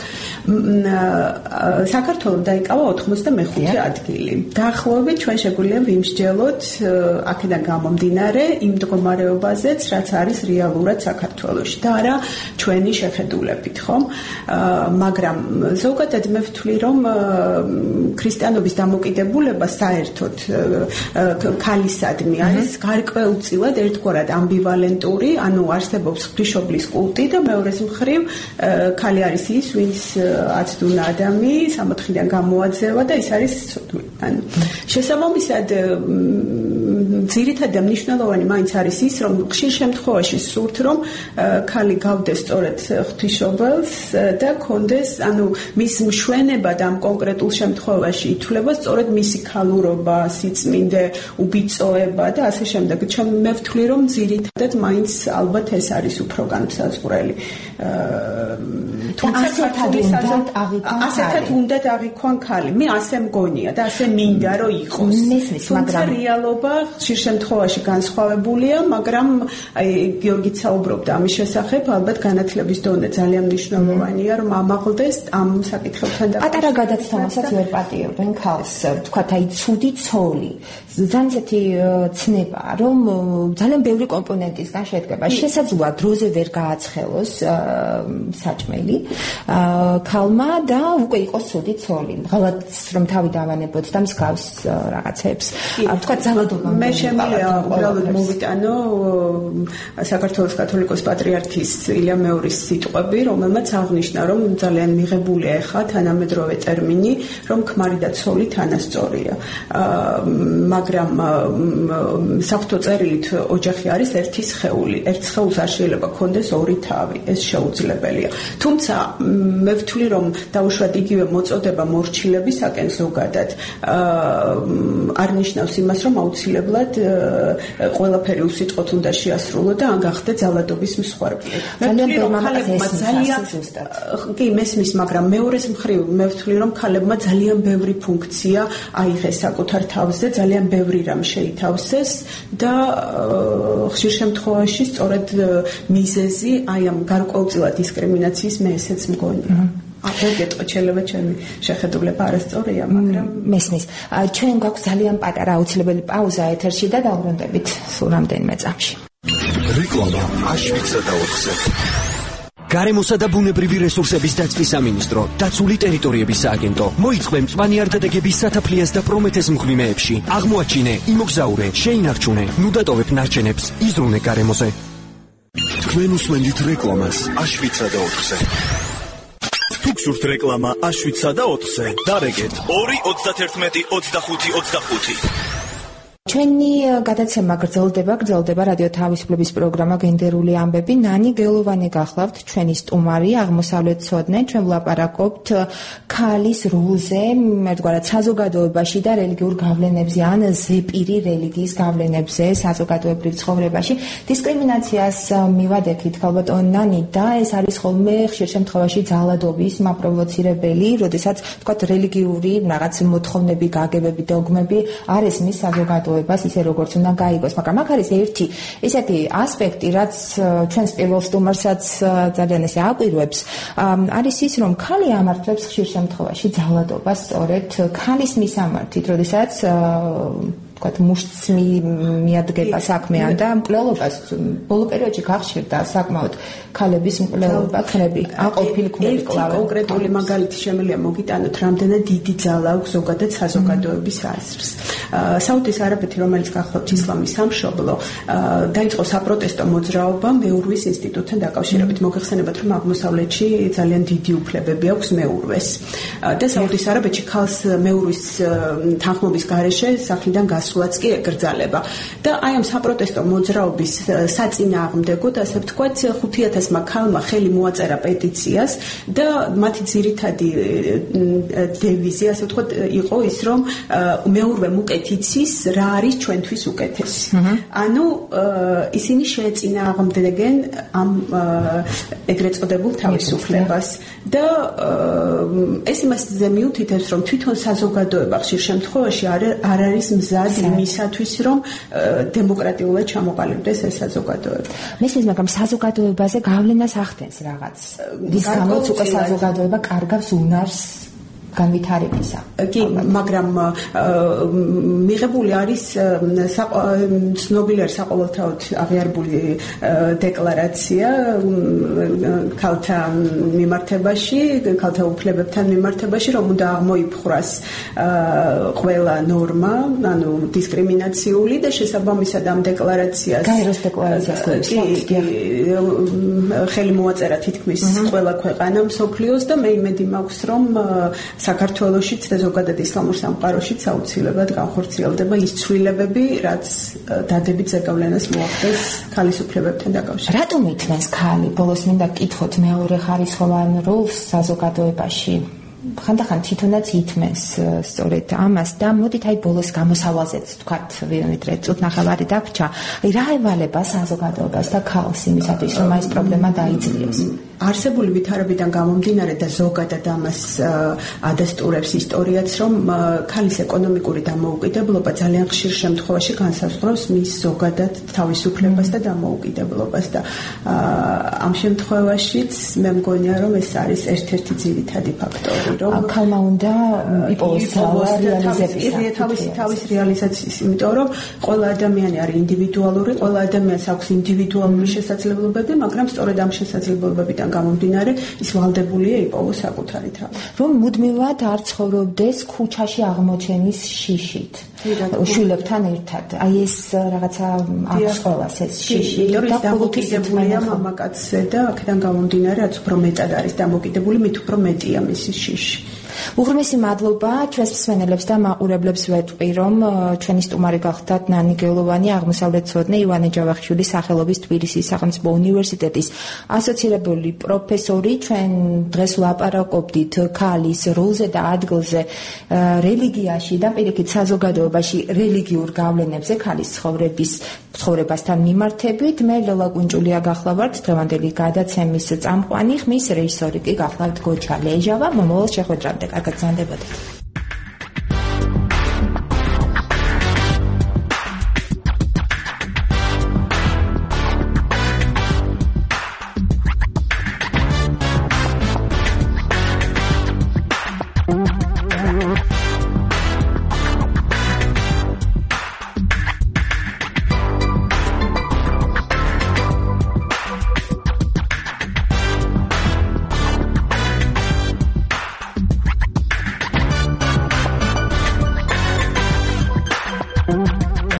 საქართველოს დაიკავა ოთხმოცდამეხუთე ადგილი. დაახლოებით ჩვენ შეგვიძლია ვიმსჯელოთ აქედან გამომდინარე იმ მდგომარეობაზეც, რაც არის რეალურად საქართველოში და არა ჩვენი შეხედულებით, ხომ? მაგრამ ზოგადად მე ვთვლი, რომ ქრისტიანობის დამოკიდებულება საერთოდ ქალისადმი არის გარკვეულწილად ერთგვარად ამბივალენტური, ანუ არსებობს ღვთისმშობლის კულტი და მეორეს მხრივ ქალი არის ის, ვინც აცდუნა ადამი სამოთხიდან გამოაძევა და ის არის ანუ შესაბამისად ძირითადად მნიშვნელოვანი მაინც არის ის, რომ ხშირ შემთხვევაში სურთ, რომ ქალი გავდეს სწორედ ღვთისმშობელს და კონდეს, ანუ მის მშვენებად ამ კონკრეტულ შემთხვევაში ითვლება სწორედ მისი ქალურობა, სიწმინდე, უბიწოება და ასე შემდეგ. ჩვენ მე ვთვლი, რომ ძირითადად მაინც ალბათ ეს არის უფრო განსაზღვრელი. თუმცა ასეთად უნდა აღიქვან ქალი. მე ასე მგონია და ასე მინდა რომ იყოს. თუმცა რეალობა ხშირ შემთხვევაში განსხვავებულია, მაგრამ აი გიორგიც საუბრობდა ამის შესახებ, ალბათ განათლების დონე ძალიან მნიშვნელოვანია, რომ ამაღლდეს ამ საკითხებთან და პატარა გადაცემასაც ვერ პატიებენ ქალს, თქვათ აი ცუდი ცოლი, ძალიან ისეთი ცნება, რომ ძალიან ბევრი კომპონენტისგან შედგება. შესაძლოა დროზე ვერ გააცხელოს საჭმელი ქალმა და უკვე იყოს ცუდი ცოლი. ღალატ რომ თავი დავანებოთ და მსგავს რაღაცებს. თქვა ძალადობა. მე შემიძლია უბრალოდ მოვიტანო საქართველოს კათოლიკოს პატრიარქის ილია მეორის სიტყვები, რომელმაც აღნიშნა, რომ ძალიან მიღებულია ახლა თანამედროვე ტერმინი, რომ ქმარი და ცოლი თანასწორია. მაგრამ საფრთხო წერილით ოჯახი არის ერთი სხეული. ერთ სხეულს არ შეიძლება ქონდეს ორი თავი. ეს შეუძლებელია. თუმცა მე ვთვლი, რომ დაუშვათ იგივე მოწოდება მორჩილებისაკენ ზოგადად არ ნიშნავს იმას, რომ აუცილებლად ყველაფერი უსიტყვოდ უნდა შეასრულო და ან გახდე ძალადობის მსხვერპლი. ძალიან ძალიან კი მესმის, მაგრამ მეორეს მხრივ მე ვთვლი, რომ ქალებმა ძალიან ბევრი ფუნქცია აიღეს საკუთარ თავზე, ძალიან ბევრი რამ შეითავსეს და ხშირ შემთხვევაში სწორედ მიზეზი აი ამ გარკვეულწილად დისკრიმინაციის მე ესეც მგონია. ახლა გეტყვით, შეიძლება ჩემი შეხედულება არასწორია, მაგრამ მესმის. ჩვენ გვაქვს ძალიან პატარა აუცილებელი პაუზა ეთერში და დავბრუნდებით სულ რამდენიმე წამში. რეკლამა აშვიცა და ოთხზე. გარემოსა და ბუნებრივი რესურსების დაცვის სამინისტრო, დაცული ტერიტორიების სააგენტო მოიწყვე მწვანეარდადეგების სათაფლიას და პრომეთეს მღვიმეებში. აღმოაჩინე, იმოგზაურე, შეინარჩუნე, ნუ დატოვებ ნარჩენებს, იზრუნე გარემოზე. თქვენ უსმენთ რეკლამას აშვიცა და ოთხზე. თუ გსურთ რეკლამა აშვიცა და ოთხზე, დარეგეთ ორი ოცდაათერთმეტი ოცდახუთი ოცდახუთი. ჩვენი გადაცემა გრძელდება, გრძელდება რადიო თავისუფლების პროგრამა გენდერული ამბები. ნანი გელოვანი გახლავთ ჩვენი სტუმარი, აღმოსავლეთ ცოდნე. ჩვენ ვლაპარაკობთ ქალის როლზე, ერთგვარად საზოგადოებაში და რელიგიურ გავლენებზე, ან ზეპირი რელიგიის გავლენებზე საზოგადოებრივ ცხოვრებაში. დისკრიმინაციას მივადექით ქალბატონ ნანი და ეს არის ხოლმე ხშირ შემთხვევაში ძალადობის მაპროვოცირებელი, როდესაც თქვათ რელიგიური რაღაც მოთხოვნები, გაგებები, დოგმები არ ესმის საზოგადოებას ისე როგორც უნდა გაიგოს, მაგრამ აქ არის ერთი ესეთი ასპექტი, რაც ჩვენს პირველ სტუმარსაც ძალიან ესე აკვირვებს, არის ის, რომ ქალი ამართლებს ხშირ შემთხვევაში ძალადობას სწორედ ქალის მისამართით, როდესაც თქვათ მუშტს მიადგება საქმეან და მკვლელობას ბოლო პერიოდში გახშირდა საკმაოდ ქალების მკვლელობა, ქნები, აყოფილი ქნები კლავენ. კონკრეტული მაგალითი შემიძლია მოგიტანოთ, რამდენად დიდი ძალა აქვს ზოგადად საზოგადოების აზრს. საუდის არაბეთი, რომელიც გახლავთ ისლამის სამშობლო, დაიწყო საპროტესტო მოძრაობა მეურვის ინსტიტუტთან დაკავშირებით. მოგეხსენებათ, რომ აღმოსავლეთში ძალიან დიდი უფლებები აქვს მეურვეს. და საუდის არაბეთში ქალს მეურვის თანხმობის გარეშე სახლიდან გასვლაც კი ეკრძალება. და აი ამ საპროტესტო მოძრაობის საწინააღმდეგოდ, ასე ვთქვათ, ხუთი ათასმა ქალმა ხელი მოაწერა პეტიციას და მათი ძირითადი დევიზი, ასე ვთქვათ, იყო ის, რომ მეურვე უკეთ იცის რა არის ჩვენთვის უკეთესი. ანუ ისინი შეეწინააღმდეგენ ამ ეგრეთ წოდებულ თავისუფლებას და ეს იმასზე მიუთითებს, რომ თვითონ საზოგადოება ხშირ შემთხვევაში არ არის მზად იმისათვის, რომ დემოკრატიულად ჩამოყალიბდეს ეს საზოგადოება. მესმის, მაგრამ საზოგადოებაზე გავლენას ახდენს რაღაც. რის გამოც უკვე საზოგადოება კარგავს უნარს განვითარებისა. კი, მაგრამ მიღებული არის ცნობილი არის საყოველთაოდ აღიარებული დეკლარაცია ქალთა მიმართებაში, ქალთა უფლებებთან მიმართებაში, რომ უნდა აღმოიფხვრას ყველა ნორმა, ანუ დისკრიმინაციული და შესაბამისად ამ დეკლარაციას გაეროს დეკლარაციას ხელი მოაწერა თითქმის ყველა ქვეყანა მსოფლიოს და მე იმედი მაქვს, რომ საქართველოშიც და ზოგადად ისლამურ სამყაროშიც აუცილებლად განხორციელდება ის ცვლილებები, რაც დადებით ზეგავლენას მოახდენს ქალის უფლებებთან დაკავშირებით. რატომ ითმენს ქალი? ბოლოს მინდა გკითხოთ მეორე ხარისხოვან როლს საზოგადოებაში. ხანდახან თვითონაც ითმენს სწორედ ამას და მოდით აი ბოლოს გამოსავალზეც ვთქვათ, ვიდრე წუთნახევარი დაგრჩა. აი რა ევალება საზოგადოებას და ქალს იმისათვის, რომ აი ეს პრობლემა დაიძლიოს? არსებული ვითარებიდან გამომდინარე და ზოგადად ამას ადასტურებს ისტორიაც, რომ ქალის ეკონომიკური დამოუკიდებლობა ძალიან ხშირ შემთხვევაში განსაზღვრავს მის ზოგადად თავისუფლებას და დამოუკიდებლობას და ამ შემთხვევაშიც მე მგონია, რომ ეს არის ერთ-ერთი ძირითადი ფაქტორი, რომ ქალმა უნდა იპოვოს რეალიზაცია თავისი თავის რეალიზაციის, იმიტომ რომ ყველა ადამიანი არის ინდივიდუალური, ყველა ადამიანს აქვს ინდივიდუალური შესაძლებლობები, მაგრამ სწორედ ამ შესაძლებლობებიდან გამომდინარე ის ვალდებულია იპოვოს საკუთარი თავი. რომ მუდმივად არ ცხოვრობდეს ქუჩაში აღმოჩენის შიშით. შვილებთან ერთად. აი ეს რაღაცა აქვს ყველას ეს შიში და დამოკიდებულია მამაკაცზე და აქედან გამომდინარე რაც უფრო მეტად არის დამოკიდებული, მით უფრო მეტია მისი შიში. უღრმესი მადლობა ჩვენს მსმენელებს და მაყურებლებს ვეტყვი, რომ ჩვენი სტუმარი გახდათ ნანი გელოვანი, აღმოსავლეთცოდნე ივანე ჯავახიშვილის სახელობის თბილისის სახელმწიფო უნივერსიტეტის ასოცირებული პროფესორი. ჩვენ დღეს ვლაპარაკობდით ქალის როლზე და ადგილზე რელიგიაში და პირიქით საზოგადოებაში რელიგიურ გავლენებზე ქალის ცხოვრების ცხოვრებასთან მიმართებით. მე ლელა კუნჭულია გახლავართ დღევანდელი გადაცემის წამყვანი, ხმის რეჟისორი კი გახლავთ გოჩა ლეჟავა. მომავალ შეხვედრამდე კარგად გრძანდებოდეთ.